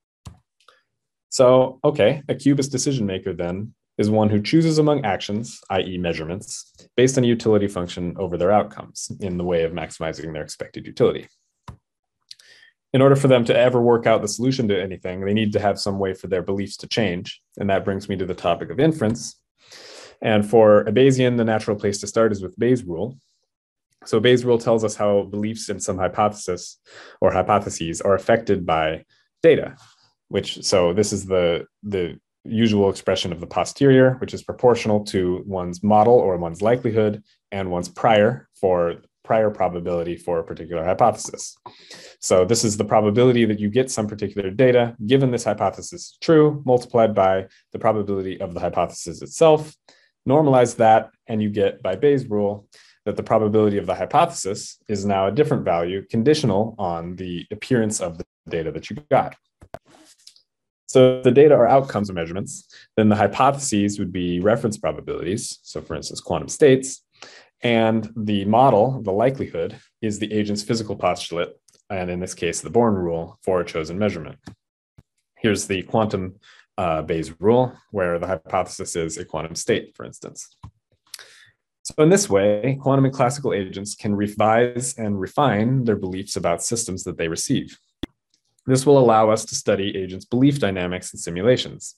So, okay, a qubist decision maker then is one who chooses among actions, that is measurements, based on a utility function over their outcomes in the way of maximizing their expected utility. In order for them to ever work out the solution to anything, they need to have some way for their beliefs to change. And that brings me to the topic of inference. And for a Bayesian, the natural place to start is with Bayes' rule. So Bayes' rule tells us how beliefs in some hypothesis or hypotheses are affected by data, which, so this is the, the usual expression of the posterior, which is proportional to one's model or one's likelihood and one's prior for prior probability for a particular hypothesis. So this is the probability that you get some particular data, given this hypothesis is true, multiplied by the probability of the hypothesis itself. Normalize that, and you get, by Bayes' rule, that the probability of the hypothesis is now a different value, conditional on the appearance of the data that you got. So if the data are outcomes of measurements, then the hypotheses would be reference probabilities. So for instance, quantum states. And the model, the likelihood, is the agent's physical postulate, and in this case, the Born rule for a chosen measurement. Here's the quantum uh, Bayes rule, where the hypothesis is a quantum state, for instance. So in this way, quantum and classical agents can revise and refine their beliefs about systems that they receive. This will allow us to study agents' belief dynamics in simulations.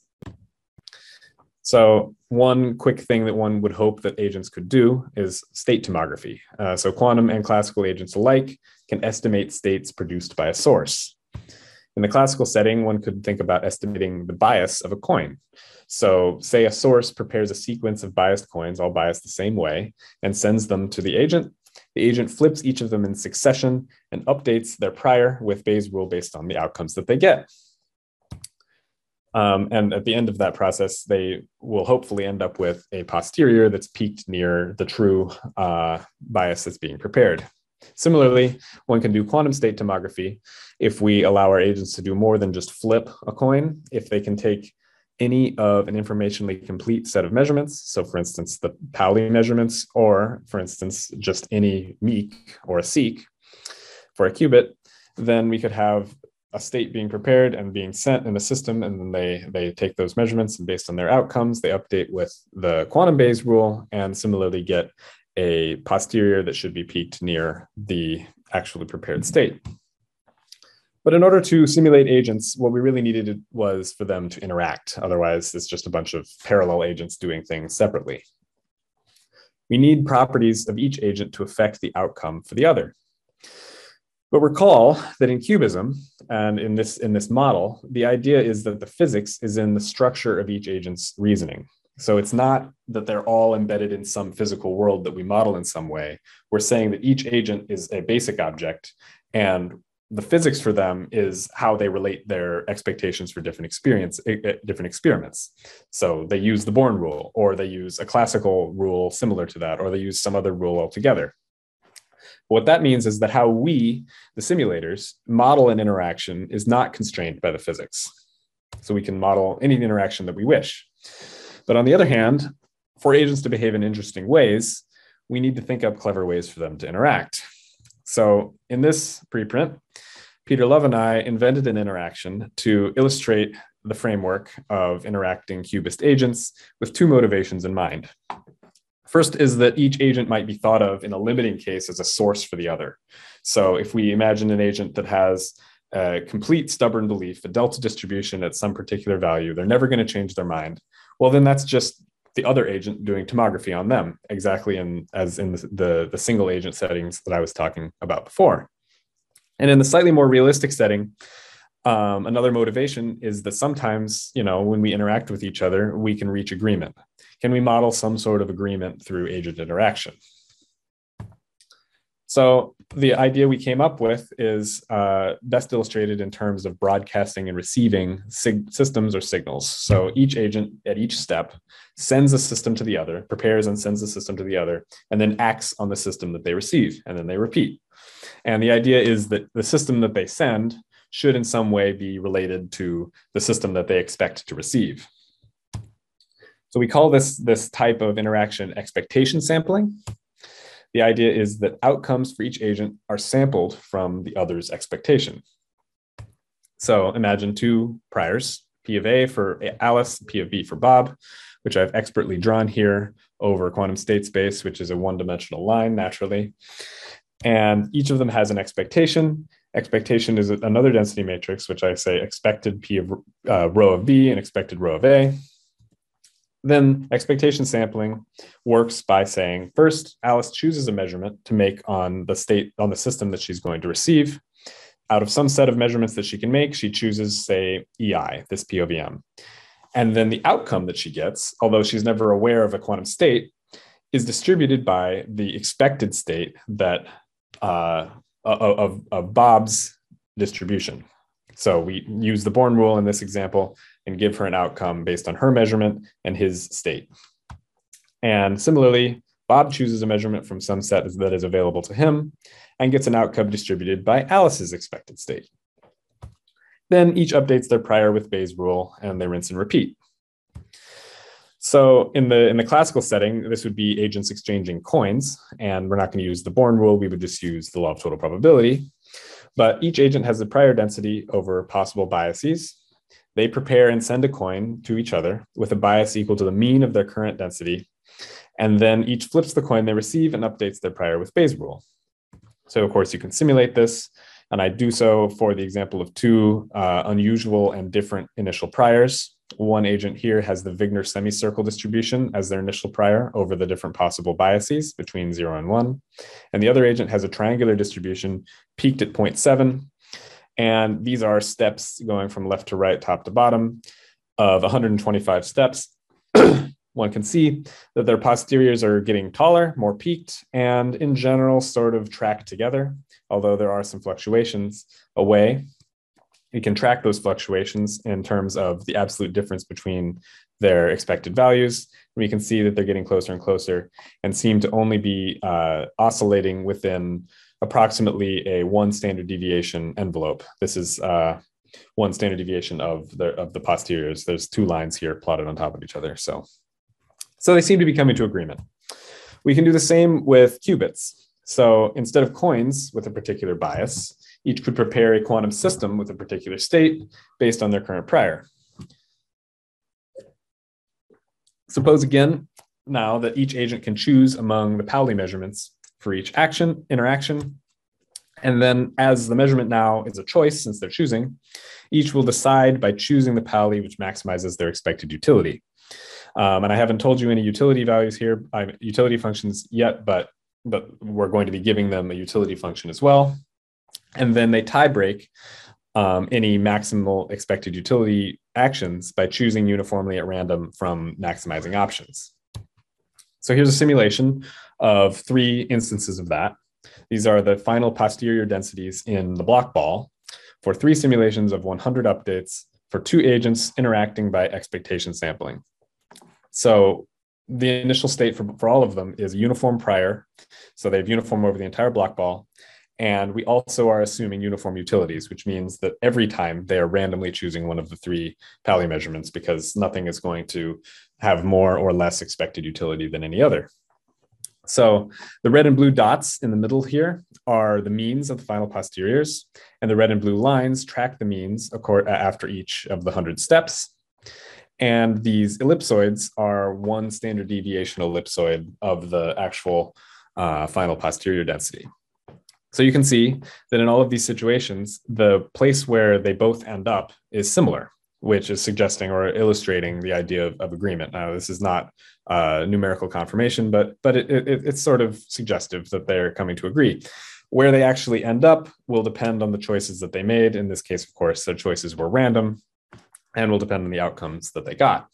So one quick thing that one would hope that agents could do is state tomography. Uh, so quantum and classical agents alike can estimate states produced by a source. In the classical setting, one could think about estimating the bias of a coin. So say a source prepares a sequence of biased coins, all biased the same way, and sends them to the agent. The agent flips each of them in succession and updates their prior with Bayes' rule based on the outcomes that they get. Um, and at the end of that process, they will hopefully end up with a posterior that's peaked near the true uh, bias that's being prepared. Similarly, one can do quantum state tomography if we allow our agents to do more than just flip a coin, if they can take any of an informationally complete set of measurements. So for instance, the Pauli measurements, or for instance, just any meek or a seek for a qubit, then we could have a state being prepared and being sent in a system, and then they, they take those measurements, and based on their outcomes, they update with the quantum Bayes rule, and similarly get a posterior that should be peaked near the actually prepared state. But in order to simulate agents, what we really needed was for them to interact. Otherwise, it's just a bunch of parallel agents doing things separately. We need properties of each agent to affect the outcome for the other. But recall that in cubism and in this, in this model, the idea is that the physics is in the structure of each agent's reasoning. So it's not that they're all embedded in some physical world that we model in some way. We're saying that each agent is a basic object, and the physics for them is how they relate their expectations for different experience, different experiments. So they use the Born rule, or they use a classical rule similar to that, or they use some other rule altogether. What that means is that how we, the simulators, model an interaction is not constrained by the physics. So we can model any interaction that we wish. But on the other hand, for agents to behave in interesting ways, we need to think up clever ways for them to interact. So in this preprint, Peter Love and I invented an interaction to illustrate the framework of interacting cubist agents with two motivations in mind. First is that each agent might be thought of in a limiting case as a source for the other. So if we imagine an agent that has a complete stubborn belief, a delta distribution at some particular value, they're never going to change their mind, well, then that's just the other agent doing tomography on them, exactly in, as in the, the, the single agent settings that I was talking about before. And in the slightly more realistic setting, um, another motivation is that sometimes, you know, when we interact with each other, we can reach agreement. Can we model some sort of agreement through agent interaction? So the idea we came up with is uh, best illustrated in terms of broadcasting and receiving sig systems or signals. So each agent at each step sends a system to the other, prepares and sends the system to the other, and then acts on the system that they receive, and then they repeat. And the idea is that the system that they send should in some way be related to the system that they expect to receive. So we call this, this type of interaction expectation sampling. The idea is that outcomes for each agent are sampled from the other's expectation. So imagine two priors, P of A for Alice, P of B for Bob, which I've expertly drawn here over quantum state space, which is a one-dimensional line naturally. And each of them has an expectation. Expectation is another density matrix, which I say expected P of uh, rho of B and expected rho of A. Then expectation sampling works by saying, first, Alice chooses a measurement to make on the state, on the system that she's going to receive. Out of some set of measurements that she can make, she chooses, say, E I, this P O V M. And then the outcome that she gets, although she's never aware of a quantum state, is distributed by the expected state that uh, of, of Bob's distribution. So we use the Born rule in this example and give her an outcome based on her measurement and his state. And similarly, Bob chooses a measurement from some set that is available to him and gets an outcome distributed by Alice's expected state. Then each updates their prior with Bayes' rule and they rinse and repeat. So in the, in the classical setting, this would be agents exchanging coins, and we're not going to use the Born rule, we would just use the law of total probability. But each agent has a prior density over possible biases. They prepare and send a coin to each other with a bias equal to the mean of their current density. And then each flips the coin they receive and updates their prior with Bayes' rule. So of course you can simulate this, and I do so for the example of two uh, unusual and different initial priors. One agent here has the Wigner semicircle distribution as their initial prior over the different possible biases between zero and one. And the other agent has a triangular distribution peaked at zero point seven. And these are steps going from left to right, top to bottom of one hundred twenty-five steps. One can see that their posteriors are getting taller, more peaked, and in general sort of track together, although there are some fluctuations away. You can track those fluctuations in terms of the absolute difference between their expected values. We can see that they're getting closer and closer and seem to only be uh, oscillating within approximately a one standard deviation envelope. This is uh, one standard deviation of the, of the posteriors. There's two lines here plotted on top of each other. So, so they seem to be coming to agreement. We can do the same with qubits. So instead of coins with a particular bias, each could prepare a quantum system with a particular state based on their current prior. Suppose again, now that each agent can choose among the Pauli measurements for each action, interaction, and then as the measurement now is a choice since they're choosing, each will decide by choosing the Pauli which maximizes their expected utility. Um, and I haven't told you any utility values here, uh, utility functions yet, but, but we're going to be giving them a utility function as well. And then they tie break um, any maximal expected utility actions by choosing uniformly at random from maximizing options. So here's a simulation of three instances of that. These are the final posterior densities in the block ball for three simulations of one hundred updates for two agents interacting by expectation sampling. So the initial state for, for all of them is uniform prior. So they have uniform over the entire block ball. And we also are assuming uniform utilities, which means that every time they are randomly choosing one of the three Pauli measurements because nothing is going to have more or less expected utility than any other. So the red and blue dots in the middle here are the means of the final posteriors, and the red and blue lines track the means after each of the one hundred steps. And these ellipsoids are one standard deviation ellipsoid of the actual uh, final posterior density. So you can see that in all of these situations, the place where they both end up is similar, which is suggesting or illustrating the idea of, of agreement. Now, this is not uh, numerical confirmation, but, but it, it, it's sort of suggestive that they're coming to agree. Where they actually end up will depend on the choices that they made. In this case, of course, their choices were random and will depend on the outcomes that they got.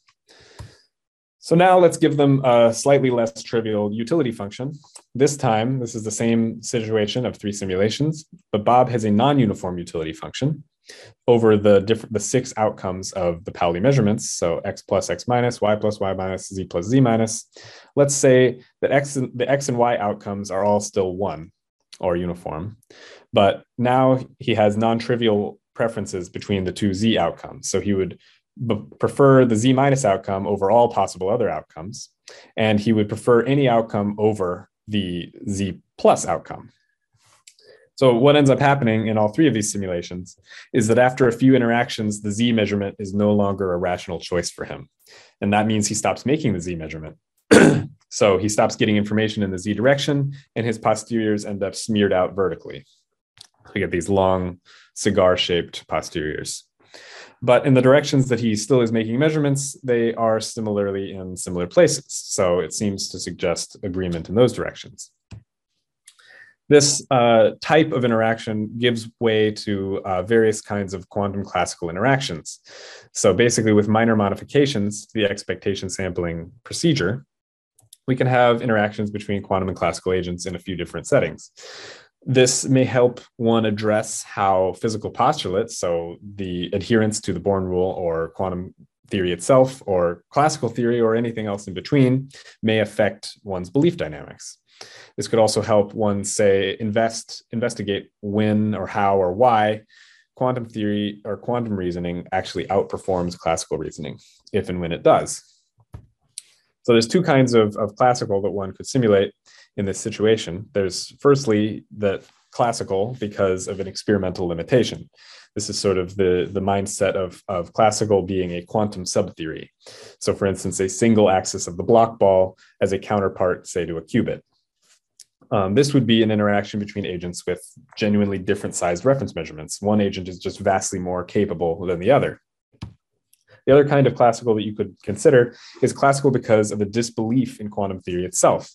So now let's give them a slightly less trivial utility function. This time, this is the same situation of three simulations, but Bob has a non-uniform utility function over the different the six outcomes of the Pauli measurements. So x plus x minus, y plus y minus, z plus z minus. Let's say that x and, the x and y outcomes are all still one or uniform, but now he has non-trivial preferences between the two z outcomes. So he would prefer the z minus outcome over all possible other outcomes, and he would prefer any outcome over the z plus outcome. So what ends up happening in all three of these simulations is that after a few interactions, the z measurement is no longer a rational choice for him. And that means he stops making the z measurement. So he stops getting information in the z direction, and his posteriors end up smeared out vertically. We get these long cigar-shaped posteriors. But in the directions that he still is making measurements, they are similarly in similar places. So it seems to suggest agreement in those directions. This uh, type of interaction gives way to uh, various kinds of quantum classical interactions. So basically, with minor modifications to the expectation sampling procedure, we can have interactions between quantum and classical agents in a few different settings. This may help one address how physical postulates, so the adherence to the Born rule or quantum theory itself, or classical theory, or anything else in between, may affect one's belief dynamics. This could also help one, say, invest, investigate when or how or why quantum theory or quantum reasoning actually outperforms classical reasoning, if and when it does. So there's two kinds of, of classical that one could simulate in this situation. There's firstly that classical because of an experimental limitation. This is sort of the, the mindset of, of classical being a quantum subtheory. So for instance, a single axis of the block ball as a counterpart, say, to a qubit. Um, this would be an interaction between agents with genuinely different sized reference measurements. One agent is just vastly more capable than the other. The other kind of classical that you could consider is classical because of a disbelief in quantum theory itself.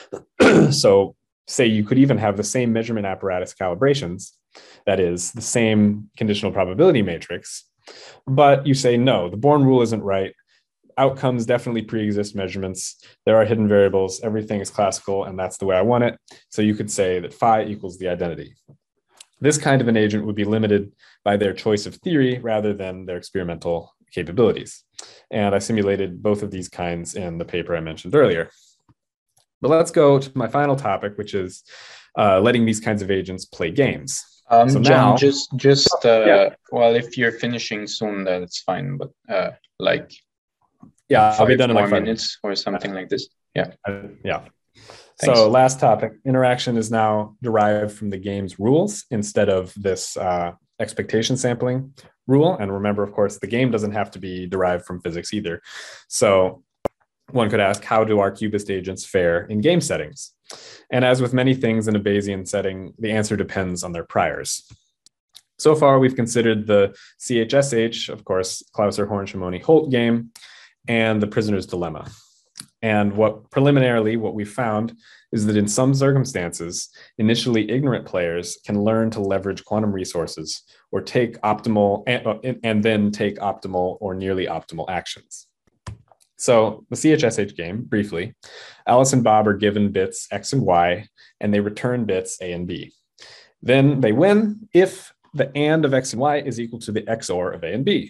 So say you could even have the same measurement apparatus calibrations, that is, the same conditional probability matrix, but you say, no, the Born rule isn't right. Outcomes definitely pre-exist measurements. There are hidden variables. Everything is classical, and that's the way I want it. So you could say that phi equals the identity. This kind of an agent would be limited by their choice of theory rather than their experimental capabilities. And I simulated both of these kinds in the paper I mentioned earlier. But let's go to my final topic, which is uh, letting these kinds of agents play games. Um, so John, now, just, just uh, yeah. well, if you're finishing soon, that's fine. But uh, like, yeah, five I'll be done in more like five minutes or something like this. Yeah. Uh, yeah. Thanks. So last topic, interaction is now derived from the game's rules instead of this uh, expectation sampling rule. And remember, of course, the game doesn't have to be derived from physics either. So one could ask, how do our qubist agents fare in game settings? And as with many things in a Bayesian setting, the answer depends on their priors. So far, we've considered the C H S H, of course, Clauser-Horn-Shimony-Holt game, and the prisoner's dilemma. And what preliminarily what we found is that in some circumstances, initially ignorant players can learn to leverage quantum resources or take optimal and, and then take optimal or nearly optimal actions. So the C H S H game, briefly, Alice and Bob are given bits X and Y, and they return bits A and B. Then they win if the and of X and Y is equal to the X O R of A and B.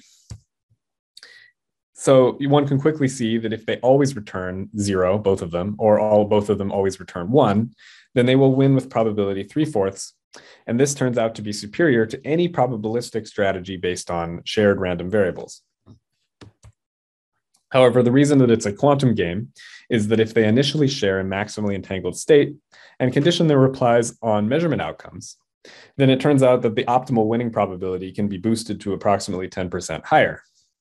So one can quickly see that if they always return zero, both of them, or all both of them always return one, then they will win with probability three-fourths. And this turns out to be superior to any probabilistic strategy based on shared random variables. However, the reason that it's a quantum game is that if they initially share a maximally entangled state and condition their replies on measurement outcomes, then it turns out that the optimal winning probability can be boosted to approximately ten percent higher.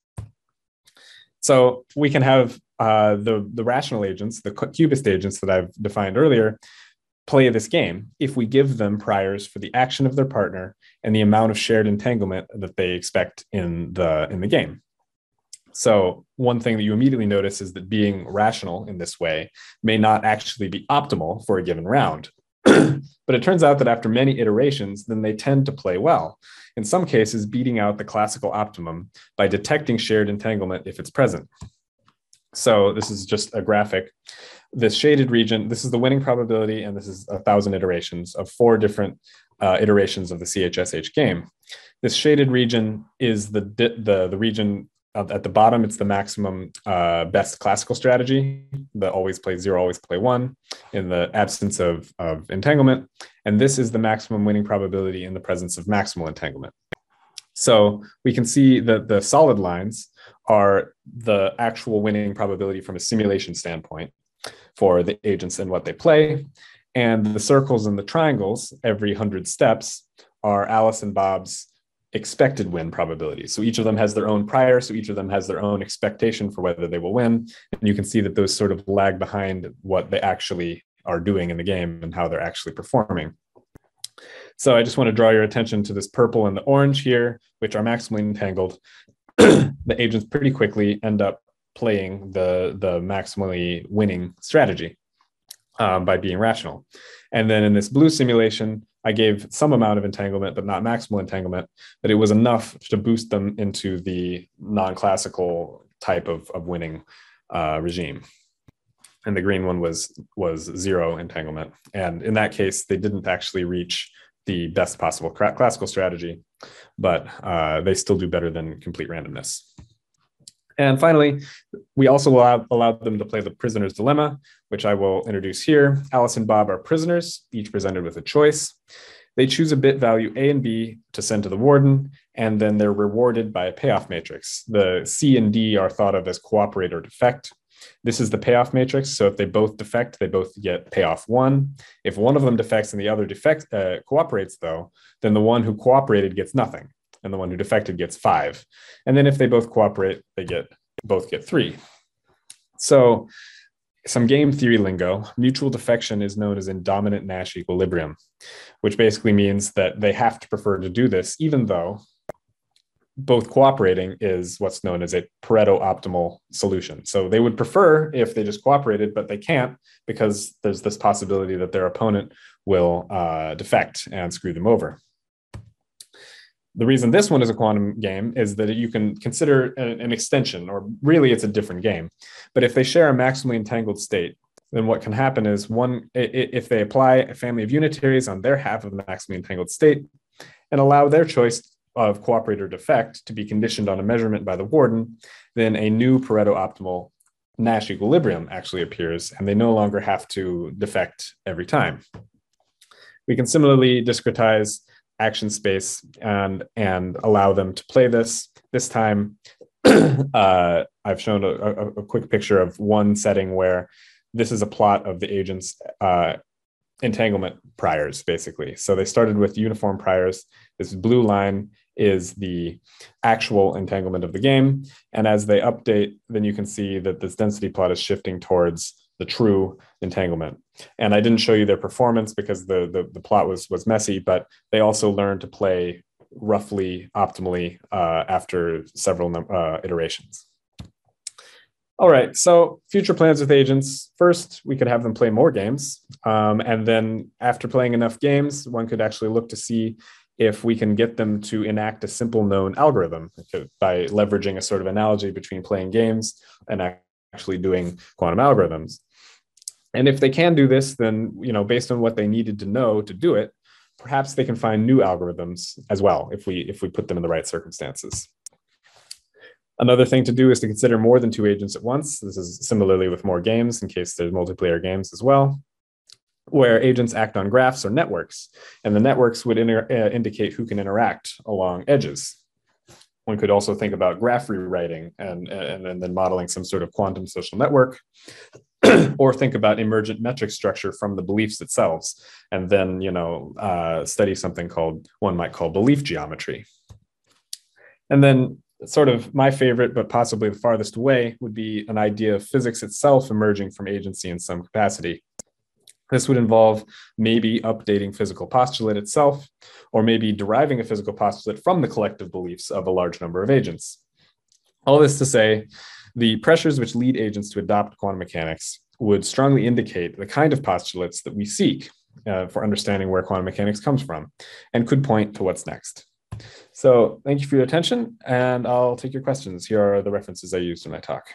So we can have uh, the, the rational agents, the qubist agents that I've defined earlier, play this game if we give them priors for the action of their partner and the amount of shared entanglement that they expect in the, in the game. So one thing that you immediately notice is that being rational in this way may not actually be optimal for a given round. But it turns out that after many iterations, then they tend to play well, in some cases beating out the classical optimum by detecting shared entanglement if it's present. So this is just a graphic. This shaded region, this is the winning probability, and this is a thousand iterations of four different uh, iterations of the C H S H game. This shaded region is the, the, the region at the bottom. It's the maximum uh, best classical strategy, the always play zero, always play one in the absence of, of entanglement. And this is the maximum winning probability in the presence of maximal entanglement. So we can see that the solid lines are the actual winning probability from a simulation standpoint for the agents and what they play. And the circles and the triangles every one hundred steps are Alice and Bob's expected win probability. So each of them has their own prior, so each of them has their own expectation for whether they will win. And you can see that those sort of lag behind what they actually are doing in the game and how they're actually performing. So I just want to draw your attention to this purple and the orange here, which are maximally entangled. The agents pretty quickly end up playing the, the maximally winning strategy um, by being rational. And then in this blue simulation, I gave some amount of entanglement, but not maximal entanglement, but it was enough to boost them into the non-classical type of, of winning uh, regime. And the green one was, was zero entanglement. And in that case, they didn't actually reach the best possible classical strategy, but uh, they still do better than complete randomness. And finally, we also allowed, allowed them to play the prisoner's dilemma, which I will introduce here. Alice and Bob are prisoners, each presented with a choice. They choose a bit value A and B to send to the warden, and then they're rewarded by a payoff matrix. The C and D are thought of as cooperate or defect. This is the payoff matrix. So if they both defect, they both get payoff one. If one of them defects and the other defect, uh, cooperates, though, then the one who cooperated gets nothing, and the one who defected gets five. And then if they both cooperate, they get both get three. So some game theory lingo, mutual defection is known as indominant Nash equilibrium, which basically means that they have to prefer to do this, even though both cooperating is what's known as a Pareto optimal solution. So they would prefer if they just cooperated, but they can't because there's this possibility that their opponent will uh, defect and screw them over. The reason this one is a quantum game is that you can consider an, an extension, or really it's a different game. But if they share a maximally entangled state, then what can happen is one, if they apply a family of unitaries on their half of the maximally entangled state and allow their choice of cooperate or defect to be conditioned on a measurement by the warden, then a new Pareto optimal Nash equilibrium actually appears, and they no longer have to defect every time. We can similarly discretize action space and, and allow them to play this. This time, uh, I've shown a, a, a quick picture of one setting where this is a plot of the agent's uh, entanglement priors, basically. So they started with uniform priors. This blue line is the actual entanglement of the game. And as they update, then you can see that this density plot is shifting towards the true entanglement. And I didn't show you their performance because the, the, the plot was, was messy, but they also learned to play roughly optimally uh, after several uh, iterations. All right, so future plans with agents. First, we could have them play more games. Um, and then after playing enough games, one could actually look to see if we can get them to enact a simple known algorithm by leveraging a sort of analogy between playing games and actually doing quantum algorithms. And if they can do this, then, you know, based on what they needed to know to do it, perhaps they can find new algorithms as well if we, if we put them in the right circumstances. Another thing to do is to consider more than two agents at once. This is similarly with more games in case there's multiplayer games as well, where agents act on graphs or networks, and the networks would inter uh, indicate who can interact along edges. One could also think about graph rewriting and, and, and then modeling some sort of quantum social network, or think about emergent metric structure from the beliefs themselves, and then, you know, uh, study something called, one might call belief geometry. And then sort of my favorite, but possibly the farthest away, would be an idea of physics itself emerging from agency in some capacity. This would involve maybe updating physical postulate itself, or maybe deriving a physical postulate from the collective beliefs of a large number of agents. All this to say, the pressures which lead agents to adopt quantum mechanics would strongly indicate the kind of postulates that we seek uh, for understanding where quantum mechanics comes from, and could point to what's next. So thank you for your attention, and I'll take your questions. Here are the references I used in my talk.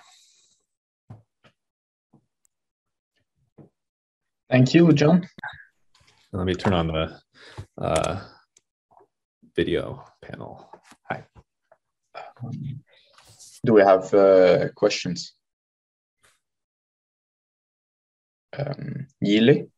Thank you, John. Let me turn on the uh, video panel. Hi. Do we have uh, questions? Um, Yili?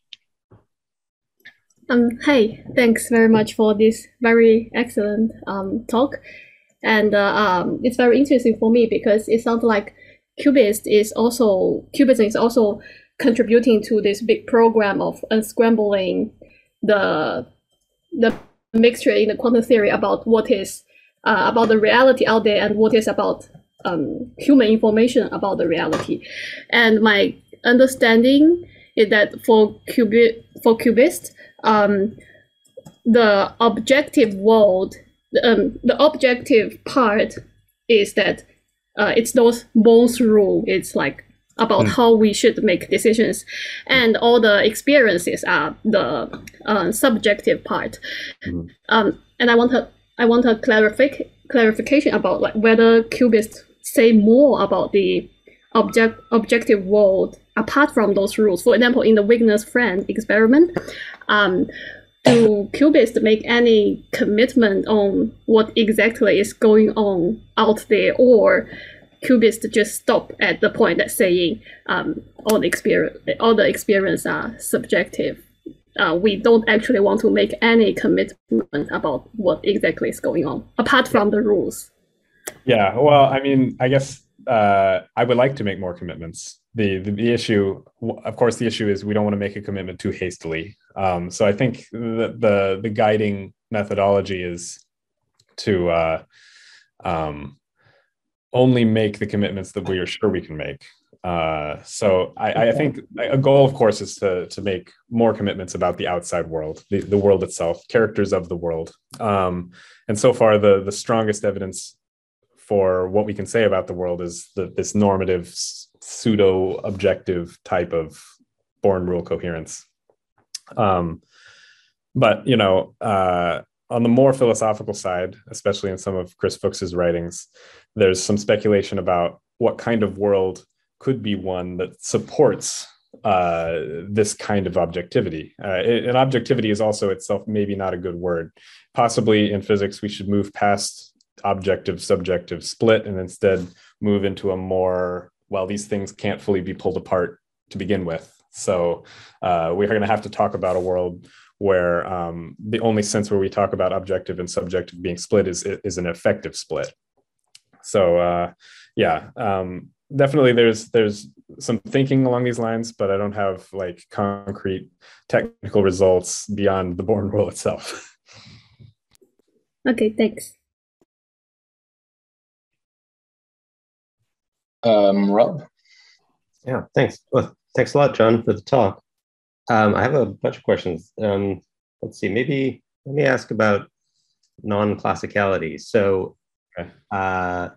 Um, hey, thanks very much for this very excellent um, talk. And uh, um, it's very interesting for me because it sounds like Qubist is also, Qubism is also contributing to this big program of unscrambling the, the mixture in the quantum theory about what is, uh, about the reality out there and what is about um, human information about the reality. And my understanding is that for Qubit, for Qubist, Um, the objective world, um, the objective part is that uh, it's those both rule. It's like about mm. how we should make decisions, and all the experiences are the uh, subjective part. Mm. Um, and I want to I want a clarific clarification about like whether cubists say more about the object objective world apart from those rules. For example, in the Wigner's friend experiment, um, do cubists make any commitment on what exactly is going on out there, or cubists just stop at the point that saying um, all the experience all the experience are subjective? Uh, we don't actually want to make any commitment about what exactly is going on apart from the rules. Yeah, well, I mean, I guess uh, I would like to make more commitments. The, the the issue, of course, the issue is we don't want to make a commitment too hastily. Um, so I think the, the the guiding methodology is to uh, um, only make the commitments that we are sure we can make. Uh, so I, I think a goal, of course, is to to make more commitments about the outside world, the, the world itself, characters of the world. Um, and so far, the the strongest evidence for what we can say about the world is the, this normative, pseudo-objective type of born rule coherence. Um, but, you know, uh, on the more philosophical side, especially in some of Chris Fuchs's writings, there's some speculation about what kind of world could be one that supports uh, this kind of objectivity. Uh, it, and objectivity is also itself maybe not a good word. Possibly in physics, we should move past objective subjective split and instead move into a more, well, these things can't fully be pulled apart to begin with. So uh, we're going to have to talk about a world where um, the only sense where we talk about objective and subjective being split is, is an effective split. So uh, yeah, um, definitely there's there's some thinking along these lines, but I don't have like concrete technical results beyond the born rule itself. Okay, thanks. Um, Rob? Yeah, thanks. Well, thanks a lot, John, for the talk. Um, I have a bunch of questions. Um, let's see, maybe let me ask about non-classicality. So okay. uh,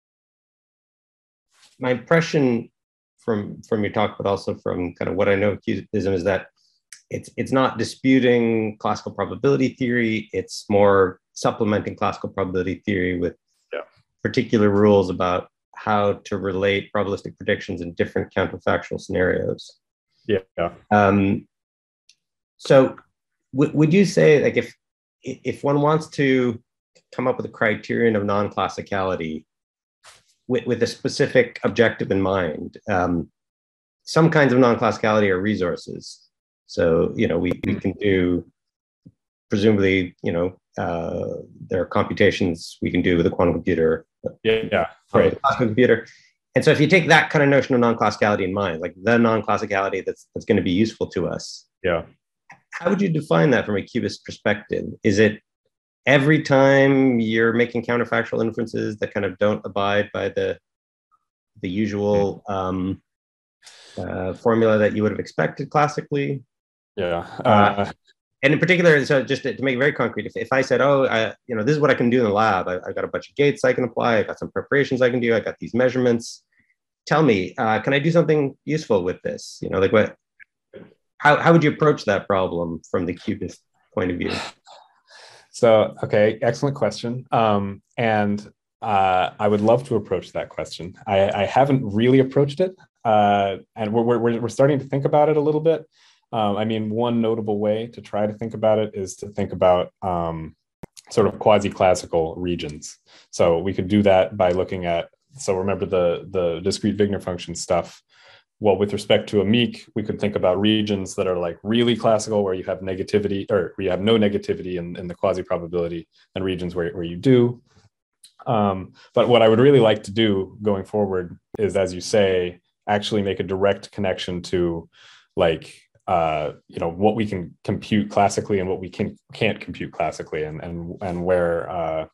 my impression from, from your talk, but also from kind of what I know of Cubism is that it's, it's not disputing classical probability theory. It's more supplementing classical probability theory with yeah. particular rules about how to relate probabilistic predictions in different counterfactual scenarios. Yeah. yeah. Um, so w would you say, like, if if one wants to come up with a criterion of non-classicality with, with a specific objective in mind, um, some kinds of non-classicality are resources. So, you know, we, we can do, presumably, you know, uh, there are computations we can do with a quantum computer. Yeah, yeah, right. A classical computer. And so if you take that kind of notion of non-classicality in mind, like the non-classicality that's, that's going to be useful to us. Yeah. How would you define that from a Cubist perspective? Is it every time you're making counterfactual inferences that kind of don't abide by the, the usual um, uh, formula that you would have expected classically? Yeah. Uh, uh, and in particular, so just to, to make it very concrete, if, if I said, oh, I, you know, this is what I can do in the lab. I, I've got a bunch of gates I can apply. I got some preparations I can do. I got these measurements. Tell me, uh, can I do something useful with this? You know, like what, how, how would you approach that problem from the Cubist point of view? So, okay, excellent question. Um, and uh, I would love to approach that question. I, I haven't really approached it. Uh, and we're, we're, we're starting to think about it a little bit. Um, I mean, one notable way to try to think about it is to think about um, sort of quasi-classical regions. So we could do that by looking at, so remember the, the discrete Wigner function stuff. Well, with respect to a meek, we could think about regions that are like really classical where you have negativity or where you have no negativity in, in the quasi-probability, and regions where, where you do. Um, but what I would really like to do going forward is, as you say, actually make a direct connection to like, uh, you know, what we can compute classically and what we can, can't compute classically, and, and, and where, uh,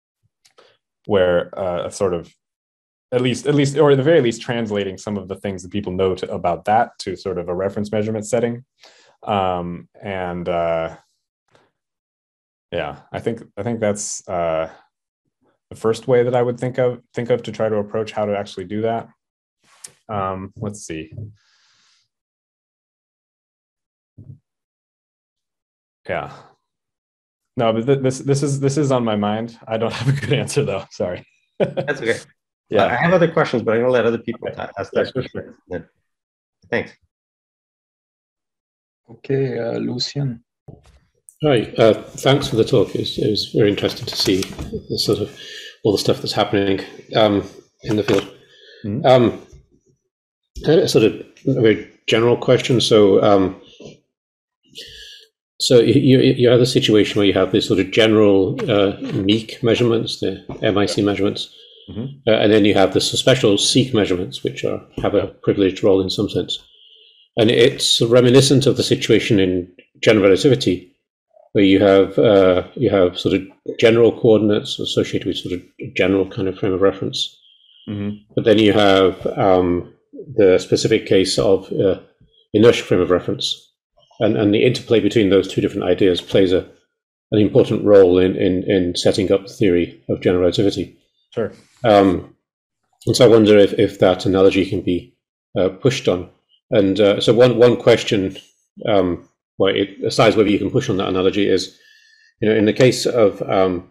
where uh, a sort of, at least, at least, or at the very least, translating some of the things that people know to, about that to sort of a reference measurement setting. Um, and, uh, Yeah, I think I think that's uh, the first way that I would think of think of to try to approach how to actually do that. Um, let's see. Yeah. No, but th- this this is this is on my mind. I don't have a good answer though. Sorry. That's okay. Yeah. I have other questions, but I'm going to let other people Okay. ask Yeah, their sure, questions. sure. Thanks. Okay, uh, Lucian. Hi, uh, thanks for the talk. It was, it was very interesting to see the sort of all the stuff that's happening um, in the field. Mm-hmm. Um, I had a sort of a very general question. So, um, so you you have a situation where you have this sort of general uh, Meek measurements, the M I C measurements, mm-hmm. uh, and then you have the special Seek measurements, which are have a privileged role in some sense. And it's reminiscent of the situation in general relativity, where you have uh, you have sort of general coordinates associated with sort of general kind of frame of reference, mm-hmm. but then you have um, the specific case of uh, inertial frame of reference, and and the interplay between those two different ideas plays a an important role in in, in setting up the theory of general relativity. Sure. Um, and so I wonder if if that analogy can be uh, pushed on. And uh, so one one question. Um, Well, it decides whether you can push on that analogy is, you know, in the case of um,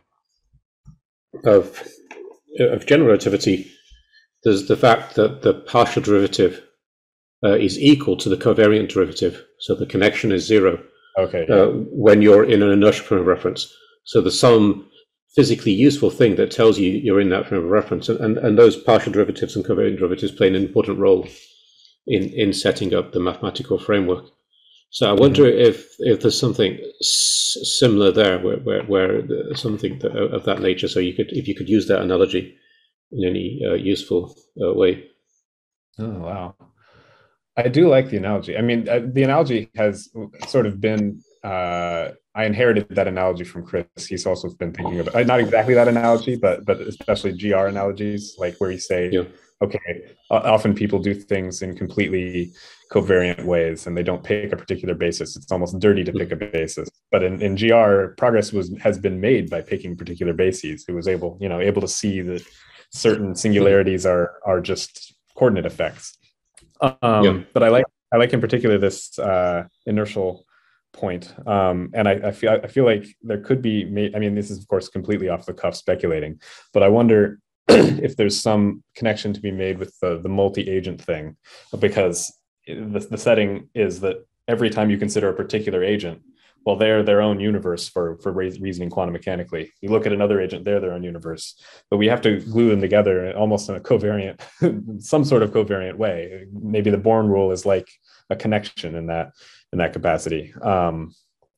of of general relativity, there's the fact that the partial derivative uh, is equal to the covariant derivative, so the connection is zero. Okay. Uh, when you're in an inertial frame of reference, so there's some physically useful thing that tells you you're in that frame of reference, and and, and those partial derivatives and covariant derivatives play an important role in in setting up the mathematical framework. So I wonder mm-hmm. if if there's something s- similar there, where where, where the, something that, of that nature. So you could if you could use that analogy in any uh, useful uh, way. Oh wow, I do like the analogy. I mean, uh, the analogy has sort of been. Uh, I inherited that analogy from Chris. He's also been thinking about not exactly that analogy, but but especially G R analogies, like where you say. Yeah. Okay, often people do things in completely covariant ways and they don't pick a particular basis. It's almost dirty to pick a basis. But in, in G R, progress was has been made by picking particular bases. It was able, you know, able to see that certain singularities are are just coordinate effects. Um, yeah. But I like I like in particular this uh, inertial point. Um, and I, I feel I feel like there could be, I mean, this is of course completely off the cuff speculating, but I wonder if there's some connection to be made with the, the multi-agent thing, because the, the setting is that every time you consider a particular agent, well, they're their own universe for, for reasoning quantum mechanically. You look at another agent, they're their own universe, but we have to glue them together almost in a covariant, some sort of covariant way. Maybe the Born rule is like a connection in that, in that capacity. Um,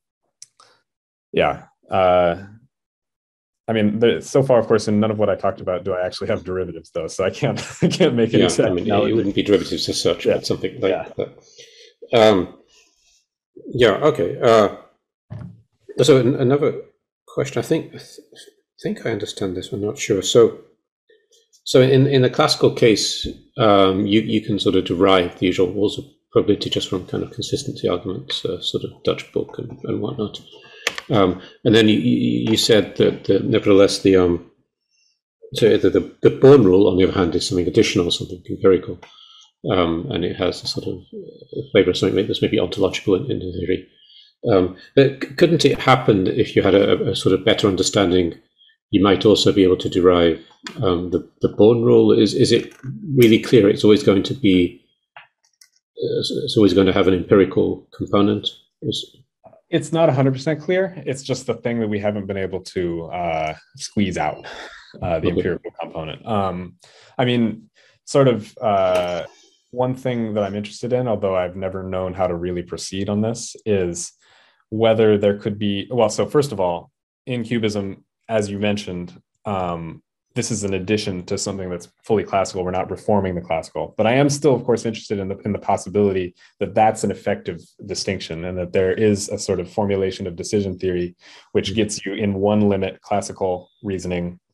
yeah. Uh, I mean, the, so far, of course, in none of what I talked about do I actually have derivatives, though. So I can't, I can't make it. Yeah, I mean, it wouldn't be derivatives as such, yeah. but something like yeah. that. Um, yeah. Okay. Uh, so another question. I think, I think I understand this. I'm not sure. So, so in in the classical case, um, you you can sort of derive the usual rules of probability just from kind of consistency arguments, uh, sort of Dutch book and, and whatnot. Um, and then you, you said that, that nevertheless the um, so the, the the Born rule on the other hand is something additional, something empirical, um, and it has a sort of flavor of something that's maybe ontological in, in the theory. Um, but couldn't it happen if you had a, a sort of better understanding? You might also be able to derive um, the the Born rule. Is is it really clear? It's always going to be. Uh, it's always going to have an empirical component. Is, It's not one hundred percent clear. It's just the thing that we haven't been able to uh, squeeze out, uh, the okay. empirical component. Um, I mean, sort of uh, one thing that I'm interested in, although I've never known how to really proceed on this, is whether there could be, well, so first of all, in cubism, as you mentioned, um, this is an addition to something that's fully classical. We're not reforming the classical, but I am still, of course, interested in the in the possibility that that's an effective distinction, and that there is a sort of formulation of decision theory which gets you in one limit classical reasoning,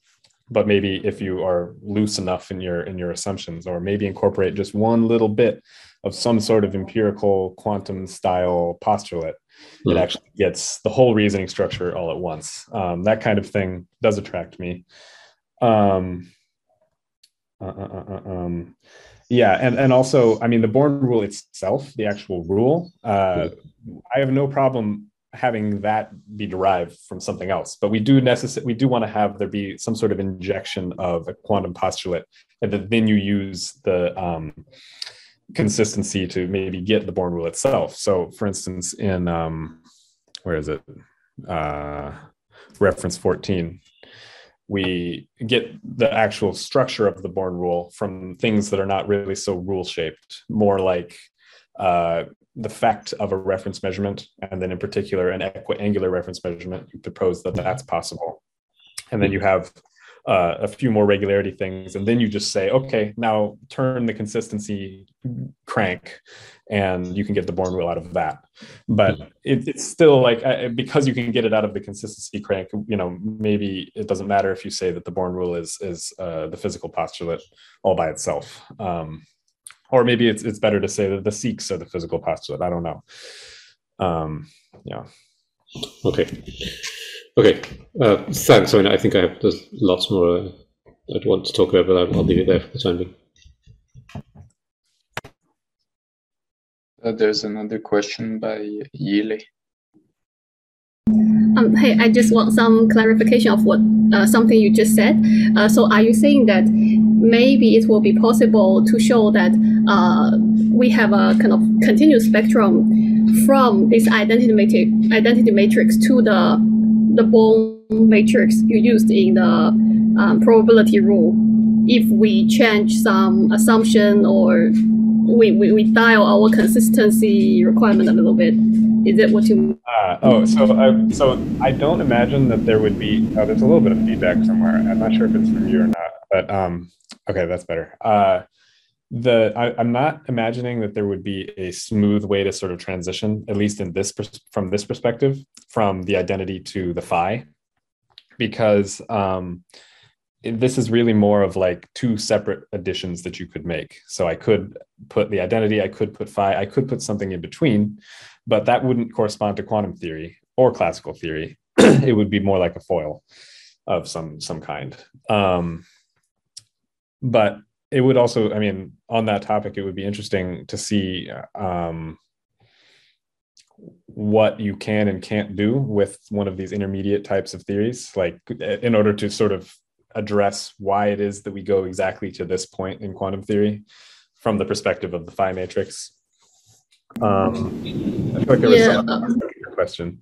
But maybe if you are loose enough in your in your assumptions, or maybe incorporate just one little bit of some sort of empirical quantum style postulate, mm. it actually gets the whole reasoning structure all at once. Um, that kind of thing does attract me. Um, uh, uh, uh, um, yeah, and, and also, I mean, the Born rule itself, the actual rule, uh, I have no problem having that be derived from something else, but we do necessarily we do want to have there be some sort of injection of a quantum postulate, and that then you use the um, consistency to maybe get the Born rule itself. So, for instance, in um, where is it? Uh, reference fourteen, we get the actual structure of the Born rule from things that are not really so rule shaped, more like uh, the fact of a reference measurement, and then in particular an equiangular reference measurement. You propose that that's possible, and then you have uh, a few more regularity things, and then you just say, okay, now turn the consistency crank, and you can get the Born rule out of that. But it, it's still like, uh, because you can get it out of the consistency crank, you know, maybe it doesn't matter if you say that the Born rule is is uh, the physical postulate all by itself. Um, Or maybe it's it's better to say that the seeks are the physical postulate. I don't know. Um, yeah. Okay. Okay. Uh, thanks. I mean, I think I have there's lots more uh, I'd want to talk about, but I'll, I'll leave it there for the time being. Uh, there's another question by Yili. Um, hey, I just want some clarification of what uh, something you just said. Uh, so are you saying that maybe it will be possible to show that uh, we have a kind of continuous spectrum from this identity matrix, identity matrix to the the Born matrix you used in the um, probability rule, if we change some assumption or we, we, we dial our consistency requirement a little bit? Is it what you mean? Uh, oh, so I, so I don't imagine that there would be, oh, there's a little bit of feedback somewhere. I'm not sure if it's from you or not, but um, okay, that's better. Uh, the I, I'm not imagining that there would be a smooth way to sort of transition, at least in this from this perspective, from the identity to the phi, because um, this is really more of like two separate additions that you could make. So I could put the identity, I could put phi, I could put something in between, but that wouldn't correspond to quantum theory or classical theory. It would be more like a foil of some some kind. Um, but it would also, I mean, on that topic, it would be interesting to see um, what you can and can't do with one of these intermediate types of theories, like in order to sort of address why it is that we go exactly to this point in quantum theory from the perspective of the phi matrix. Um, I feel like there was yeah, some uh, question.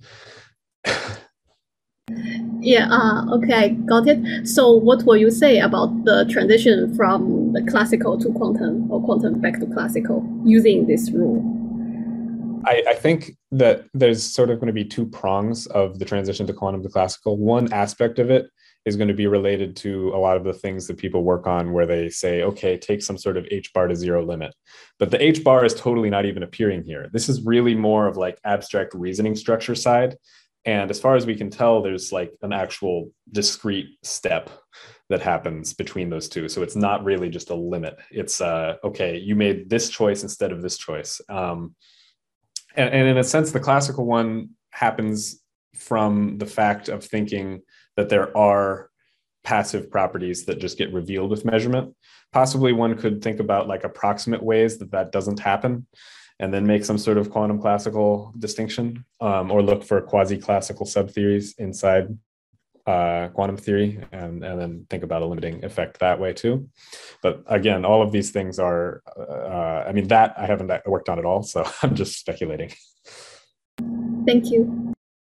Yeah, uh, okay, got it. So what will you say about the transition from the classical to quantum, or quantum back to classical, using this rule? I, I think that there's sort of going to be two prongs of the transition to quantum to classical. One aspect of it is going to be related to a lot of the things that people work on, where they say, okay, take some sort of H bar to zero limit. But the H bar is totally not even appearing here. This is really more of like abstract reasoning structure side. And as far as we can tell, there's like an actual discrete step that happens between those two. So it's not really just a limit. It's, uh, okay, you made this choice instead of this choice. Um, and, and in a sense, the classical one happens from the fact of thinking that there are passive properties that just get revealed with measurement. Possibly one could think about like approximate ways that that doesn't happen, and then make some sort of quantum classical distinction, um, or look for quasi-classical subtheories inside uh, quantum theory, and, and then think about a limiting effect that way too. But again, all of these things are, uh, I mean, that I haven't worked on at all, so I'm just speculating. Thank you.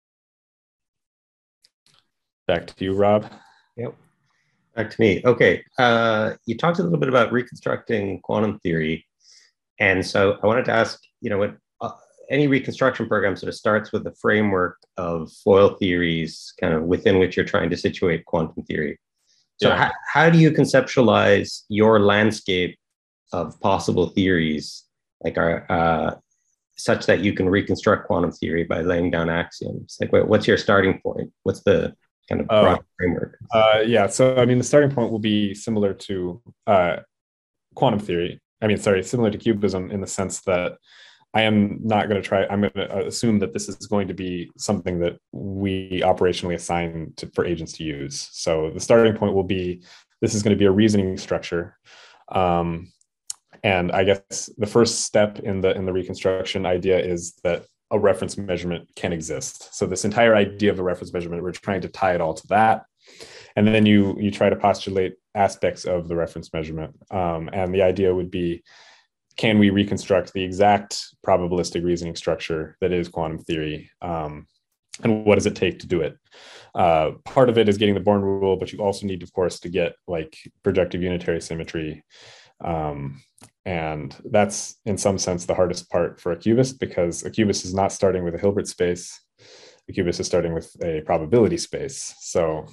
Back to you, Rob. Yep. Back to me. Okay. Uh, you talked a little bit about reconstructing quantum theory. And so I wanted to ask, you know, what uh, any reconstruction program sort of starts with a framework of foil theories, kind of within which you're trying to situate quantum theory. So Yeah. how, how do you conceptualize your landscape of possible theories, like are, uh, such that you can reconstruct quantum theory by laying down axioms? Like, what, what's your starting point? What's the kind of Oh. broad framework? Uh, yeah, so I mean, the starting point will be similar to uh, quantum theory. I mean, sorry, similar to cubism in the sense that I am not going to try, I'm going to assume that this is going to be something that we operationally assign to, for agents to use. So the starting point will be, this is going to be a reasoning structure. Um, and I guess the first step in the in the reconstruction idea is that a reference measurement can exist. So this entire idea of a reference measurement, we're trying to tie it all to that. And then you you try to postulate aspects of the reference measurement. Um, and the idea would be, can we reconstruct the exact probabilistic reasoning structure that is quantum theory? Um, and what does it take to do it? Uh, part of it is getting the Born rule, but you also need, of course, to get like projective unitary symmetry. Um, and that's, in some sense, the hardest part for a cubist, because a cubist is not starting with a Hilbert space. A cubist is starting with a probability space. So,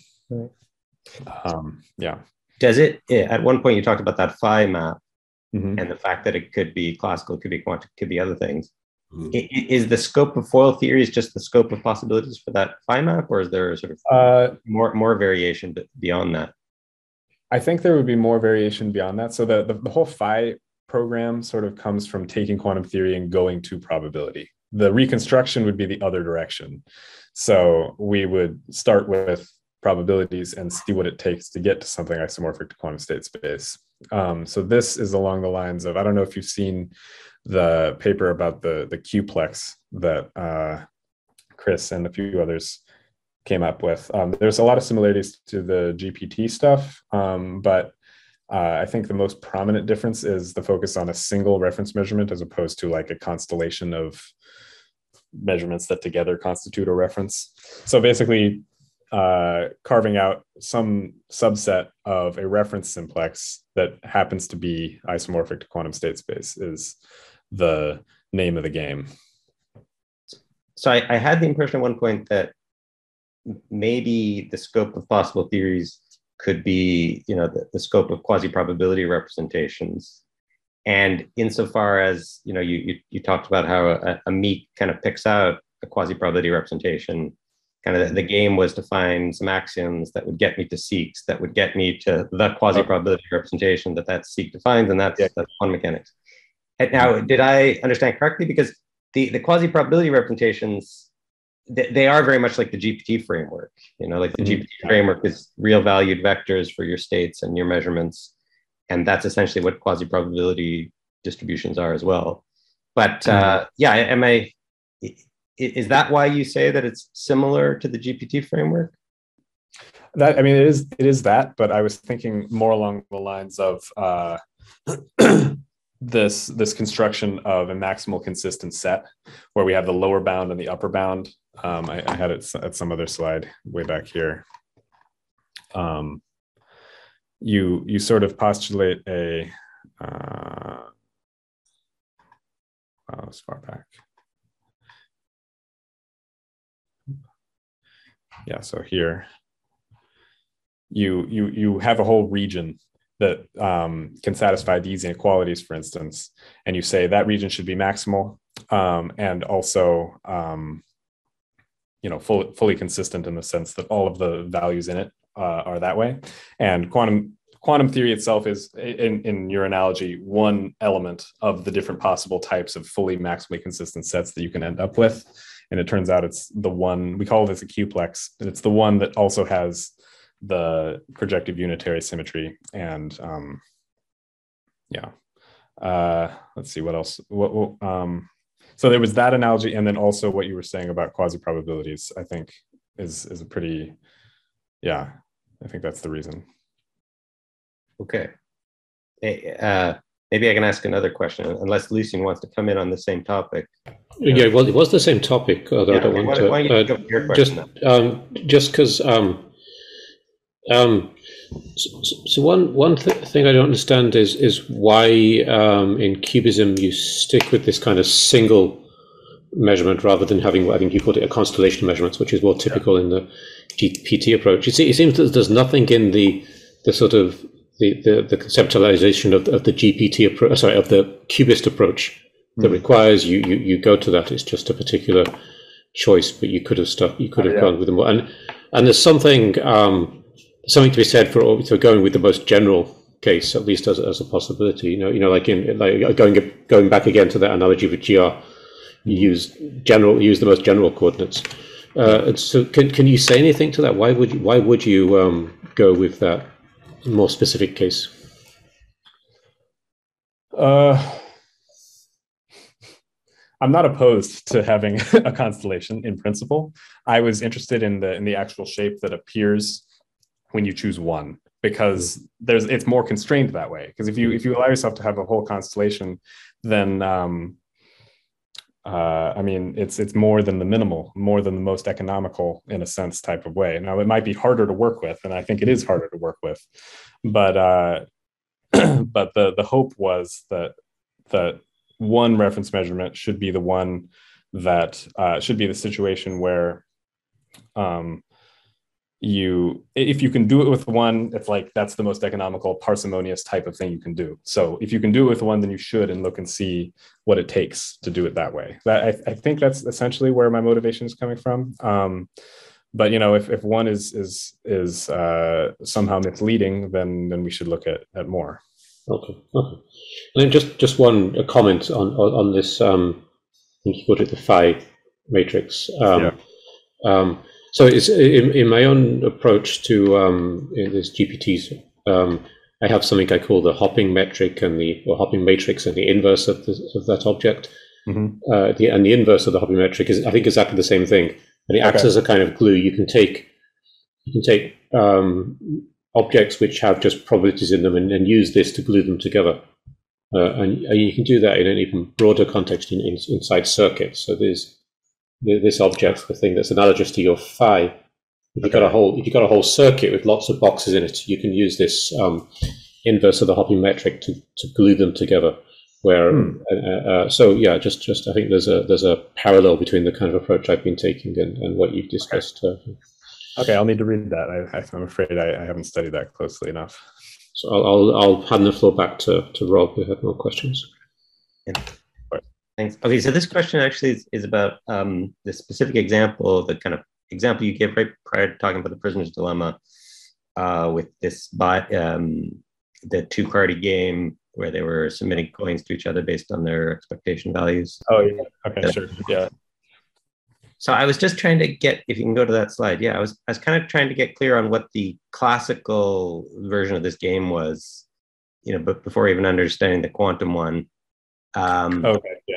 um, yeah. Does it, at one point you talked about that phi map, Mm-hmm. and the fact that it could be classical, could be quantum, could be other things. Mm-hmm. I, is the scope of foil theories just the scope of possibilities for that phi map, or is there sort of Uh, more more variation beyond that? I think there would be more variation beyond that. So the, the, the whole phi program sort of comes from taking quantum theory and going to probability. The reconstruction would be the other direction. So we would start with probabilities and see what it takes to get to something isomorphic to quantum state space. Um, so this is along the lines of, I don't know if you've seen the paper about the, the Q-plex that uh, Chris and a few others came up with. Um, there's a lot of similarities to the G P T stuff, um, but uh, I think the most prominent difference is the focus on a single reference measurement as opposed to like a constellation of measurements that together constitute a reference. So basically, uh, carving out some subset of a reference simplex that happens to be isomorphic to quantum state space is the name of the game. So I, I had the impression at one point that maybe the scope of possible theories could be, you know, the, the scope of quasi-probability representations. And insofar as, you know, you, you, you talked about how a, a meet kind of picks out a quasi-probability representation, kind of the, the game was to find some axioms that would get me to seeks, that would get me to the quasi-probability representation that that seek defines, and that's, yeah. that's quantum mechanics. And now, did I understand correctly? Because the, the quasi-probability representations, they, they are very much like the G P T framework. You know, like the mm-hmm. G P T framework is real valued vectors for your states and your measurements. And that's essentially what quasi-probability distributions are as well. But uh, yeah, am I, is that why you say that it's similar to the G P T framework? That, I mean, it is, it is that, but I was thinking more along the lines of uh, this, this construction of a maximal consistent set where we have the lower bound and the upper bound. Um, I, I had it at some other slide way back here. Um, you, you sort of postulate a, uh, oh, it's far back. Yeah, so here, you, you, you have a whole region that um, can satisfy these inequalities, for instance, and you say that region should be maximal um, and also, um, you know, full, fully consistent in the sense that all of the values in it uh, are that way. And quantum quantum theory itself is, in, in your analogy, one element of the different possible types of fully maximally consistent sets that you can end up with. And it turns out it's the one, we call this a Q-plex, and it's the one that also has the projective unitary symmetry. And um, yeah, uh, let's see what else. What, what, um, so there was that analogy, and then also what you were saying about quasi-probabilities, I think is, is a pretty, yeah, I think that's the reason. Okay. Hey, uh, maybe I can ask another question, unless Lucien wants to come in on the same topic. Yeah, well, it was the same topic, although yeah, I don't okay. want why, to. why don't you go for your question, just, um, just because. Um, um, so, so one one th thing I don't understand is is why um, in cubism you stick with this kind of single measurement rather than having what I think you called it a constellation of measurements, which is more typical yeah. in the G P T approach. It, it seems that there's nothing in the the sort of the the, the conceptualization of, of the G P T approach, sorry, of the cubist approach that mm. requires you, you you go to that. It's just a particular choice, but you could have stuck, you could have oh, yeah. gone with them. And and there's something um, something to be said for, for going with the most general case, at least as, as a possibility. You know, you know, like in like going going back again to that analogy with G R, you use general use the most general coordinates. Uh, so can can you say anything to that? Why would you, why would you um, go with that more specific case? Uh, I'm not opposed to having a constellation in principle. I was interested in the in the actual shape that appears when you choose one, because there's it's more constrained that way. Because if you if you allow yourself to have a whole constellation, then um, uh, I mean it's it's more than the minimal, more than the most economical in a sense type of way. Now it might be harder to work with, and I think it is harder to work with, but uh, but the the hope was that that one reference measurement should be the one that uh, should be the situation where um, you, if you can do it with one, it's like that's the most economical, parsimonious type of thing you can do. So if you can do it with one, then you should and look and see what it takes to do it that way. That I, I think that's essentially where my motivation is coming from. Um, but you know, if, if one is is is uh, somehow misleading, then then we should look at at more. Okay. Okay. And then just just one a comment on on, on this. Um, I think you called it the phi matrix. Um, yeah. um, so it's in, in my own approach to um, in this G P Ts. Um, I have something I call the hopping metric and the or hopping matrix and the inverse of, the, of that object. Mm-hmm. uh, the, and the inverse of the hopping metric is, I think, exactly the same thing. And it acts okay. as a kind of glue. You can take you can take um, objects which have just probabilities in them and, and use this to glue them together. Uh, and, and you can do that in an even broader context in, in, inside circuits. So there's this object, the thing that's analogous to your phi. If you've okay. got a whole, if you've got a whole circuit with lots of boxes in it, you can use this um, inverse of the hopping metric to, to glue them together. Where, hmm. uh, uh, so yeah, just just I think there's a there's a parallel between the kind of approach I've been taking and, and what you've discussed. Okay. Uh, okay, I'll need to read that. I, I'm afraid I, I haven't studied that closely enough. So I'll I'll, I'll hand the floor back to, to Rob who had more questions. Yeah. Thanks. Okay, so this question actually is, is about um, the specific example, the kind of example you gave right prior to talking about the prisoner's dilemma uh, with this bot, um, the two-party game where they were submitting coins to each other based on their expectation values. Oh, yeah. Okay, yeah. Sure. Yeah. So I was just trying to get, if you can go to that slide. Yeah, I was, I was kind of trying to get clear on what the classical version of this game was, you know, but before even understanding the quantum one. Um, okay, yeah.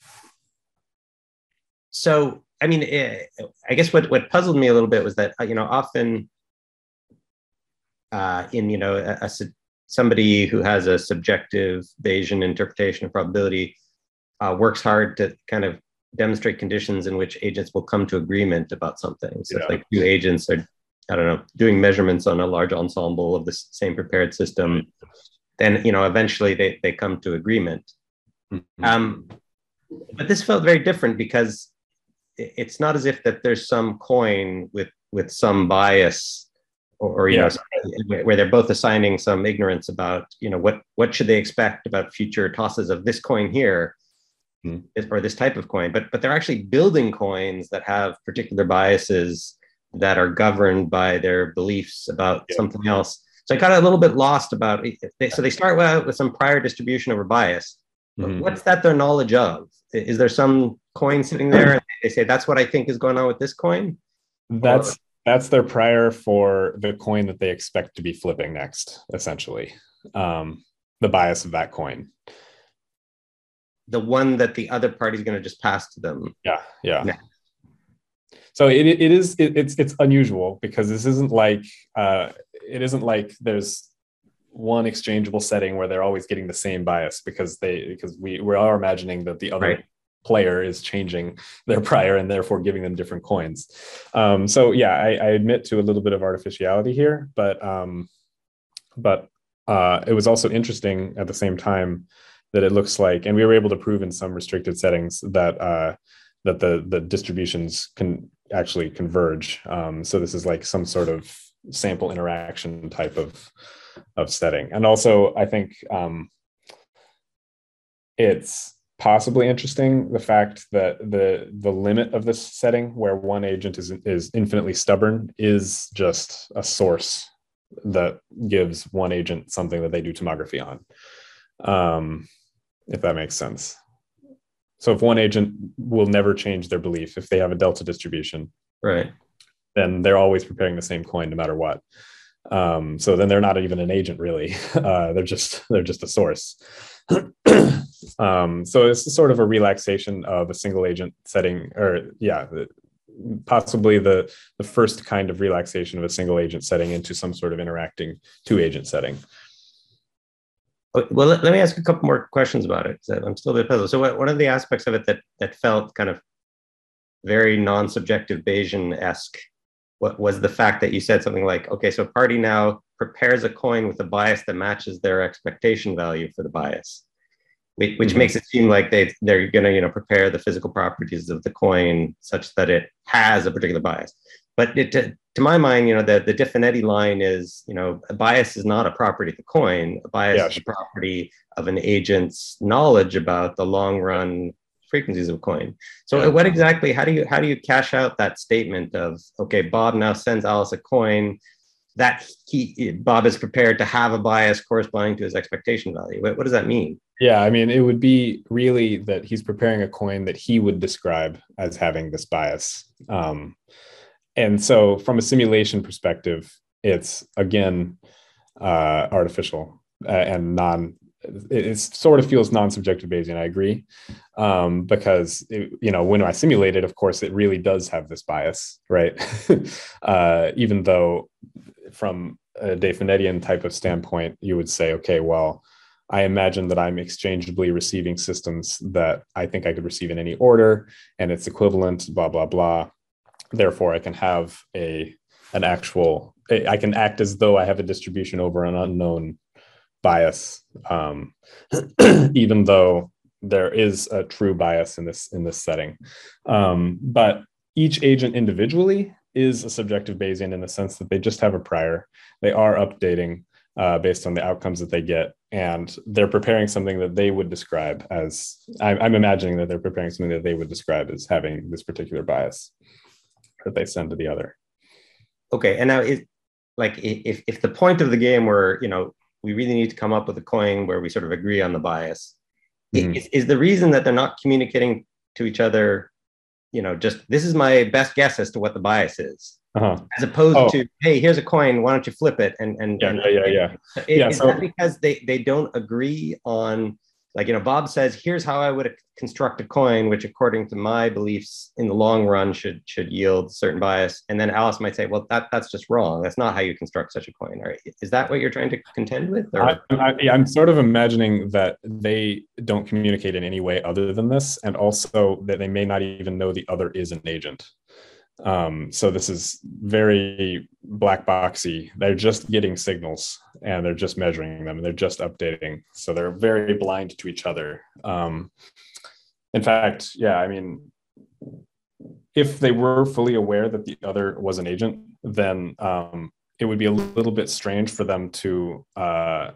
So, I mean, it, I guess what, what puzzled me a little bit was that, you know, often uh, in, you know, a, a, somebody who has a subjective Bayesian interpretation of probability uh, works hard to kind of demonstrate conditions in which agents will come to agreement about something. So yeah. If like two agents are, I don't know, doing measurements on a large ensemble of the same prepared system, then, you know, eventually they, they come to agreement. Mm-hmm. Um, but this felt very different because it's not as if that there's some coin with, with some bias or, or you yeah. know, where they're both assigning some ignorance about, you know, what, what should they expect about future tosses of this coin here mm. or this type of coin, but, but they're actually building coins that have particular biases that are governed by their beliefs about yeah. something else. So I got a little bit lost about it. They, so they start with, with some prior distribution over bias. Mm-hmm. What's that their knowledge of? Is there some coin sitting there and they say, that's what I think is going on with this coin? That's, or, that's their prior for the coin that they expect to be flipping next, essentially. Um, the bias of that coin. The one that the other party is going to just pass to them. Yeah, yeah. yeah. So it, it is, it, it's, it's unusual because this isn't like, uh, it isn't like there's one exchangeable setting where they're always getting the same bias because they because we we are imagining that the other right. player is changing their prior and therefore giving them different coins. Um, so yeah, I, I admit to a little bit of artificiality here, but um, but uh, it was also interesting at the same time that it looks like, and we were able to prove in some restricted settings that uh, that the the distributions can actually converge. Um, so this is like some sort of sample interaction type of of setting. And also I think um, it's possibly interesting. The fact that the the limit of this setting, where one agent is is infinitely stubborn, is just a source that gives one agent something that they do tomography on. Um, if that makes sense. So if one agent will never change their belief, if they have a delta distribution, right, then they're always preparing the same coin no matter what. Um, so then they're not even an agent, really. Uh, they're just they're just a source. um, so it's sort of a relaxation of a single agent setting, or yeah, possibly the the first kind of relaxation of a single agent setting into some sort of interacting two agent setting. Well, let, let me ask a couple more questions about it. I'm still a bit puzzled. So what, one of the aspects of it that that felt kind of very non-subjective Bayesian-esque what was the fact that you said something like, okay, so a party now prepares a coin with a bias that matches their expectation value for the bias, which, which mm-hmm. makes it seem like they, they're going to, you know, prepare the physical properties of the coin such that it has a particular bias. But it, to, to my mind, you know, the, the De Finetti line is, you know, a bias is not a property of the coin. A bias yeah, is sure. a property of an agent's knowledge about the long run frequencies of a coin. So yeah. what exactly, how do you, how do you cash out that statement of, okay, Bob now sends Alice a coin that he, Bob is prepared to have a bias corresponding to his expectation value? What, what does that mean? Yeah, I mean, it would be really that he's preparing a coin that he would describe as having this bias. Um, and so from a simulation perspective, it's again, uh, artificial uh, and non, it, it sort of feels non-subjective Bayesian, I agree. Um, because, it, you know, when I simulate it, of course, it really does have this bias, right? uh, even though from a De Finettian type of standpoint, you would say, okay, well, I imagine that I'm exchangeably receiving systems that I think I could receive in any order, and it's equivalent, blah, blah, blah. Therefore, I can have a an actual, I can act as though I have a distribution over an unknown bias, um, even though there is a true bias in this in this setting. Um, but each agent individually is a subjective Bayesian in the sense that they just have a prior. They are updating uh, based on the outcomes that they get, and they're preparing something that they would describe as, I'm, I'm imagining that they're preparing something that they would describe as having this particular bias that they send to the other. Okay, and now is like if if the point of the game where, you know, we really need to come up with a coin where we sort of agree on the bias, mm-hmm. is, is the reason that they're not communicating to each other, you know, just this is my best guess as to what the bias is, uh-huh. as opposed oh. to, hey, here's a coin, why don't you flip it? And and yeah, and, yeah, yeah, yeah. Is, yeah is so, that because they they don't agree on, like, you know, Bob says, here's how I would construct a coin, which according to my beliefs in the long run should should yield certain bias. And then Alice might say, well, that that's just wrong. That's not how you construct such a coin. Right? Is that what you're trying to contend with? Or? I, I, yeah, I'm sort of imagining that they don't communicate in any way other than this, and also that they may not even know the other is an agent. Um, so this is very black boxy. They're just getting signals and they're just measuring them. And they're just updating. So they're very blind to each other. Um, in fact, yeah, I mean, if they were fully aware that the other was an agent, then um, it would be a little bit strange for them to uh,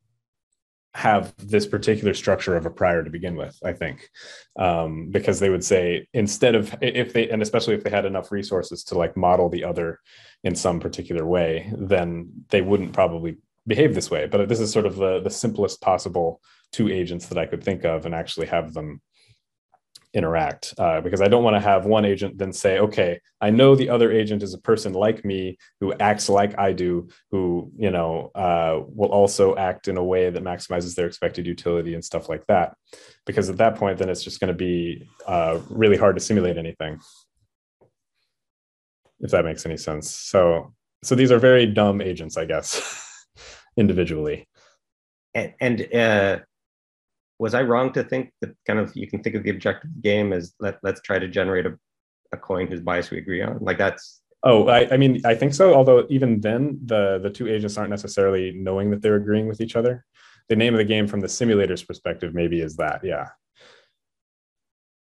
have this particular structure of a prior to begin with, I think, um, because they would say, instead of, if they, and especially if they had enough resources to like model the other in some particular way, then they wouldn't probably behave this way. But this is sort of the, the simplest possible two agents that I could think of and actually have them interact, uh, because I don't want to have one agent then say, okay, I know the other agent is a person like me who acts like I do, who, you know, uh, will also act in a way that maximizes their expected utility and stuff like that. Because at that point, then it's just going to be uh, really hard to simulate anything, if that makes any sense. So, so these are very dumb agents, I guess, individually. And, and uh... was I wrong to think that kind of you can think of the objective of the game as let, let's try to generate a, a coin whose bias we agree on? Like that's... Oh, I, I mean, I think so. Although even then, the, the two agents aren't necessarily knowing that they're agreeing with each other. The name of the game from the simulator's perspective maybe is that, yeah.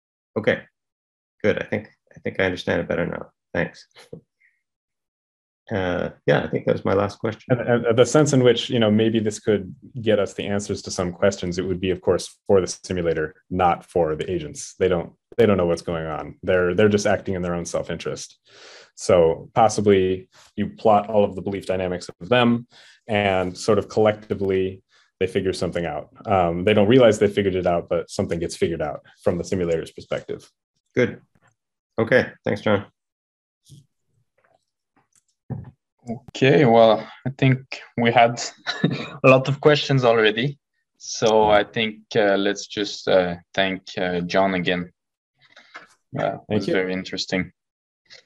Okay, good. I think I think I understand it better now. Thanks. uh, yeah, I think that was my last question. And, and the sense in which, you know, maybe this could get us the answers to some questions, it would be, of course, for the simulator, not for the agents. They don't they don't know what's going on. They're they're just acting in their own self-interest. So possibly you plot all of the belief dynamics of them, and sort of collectively they figure something out. Um, they don't realize they figured it out, but something gets figured out from the simulator's perspective. Good. Okay. Thanks, John. Okay, well, I think we had a lot of questions already. So I think uh, let's just uh, thank uh, John again. Uh, it was you. very interesting.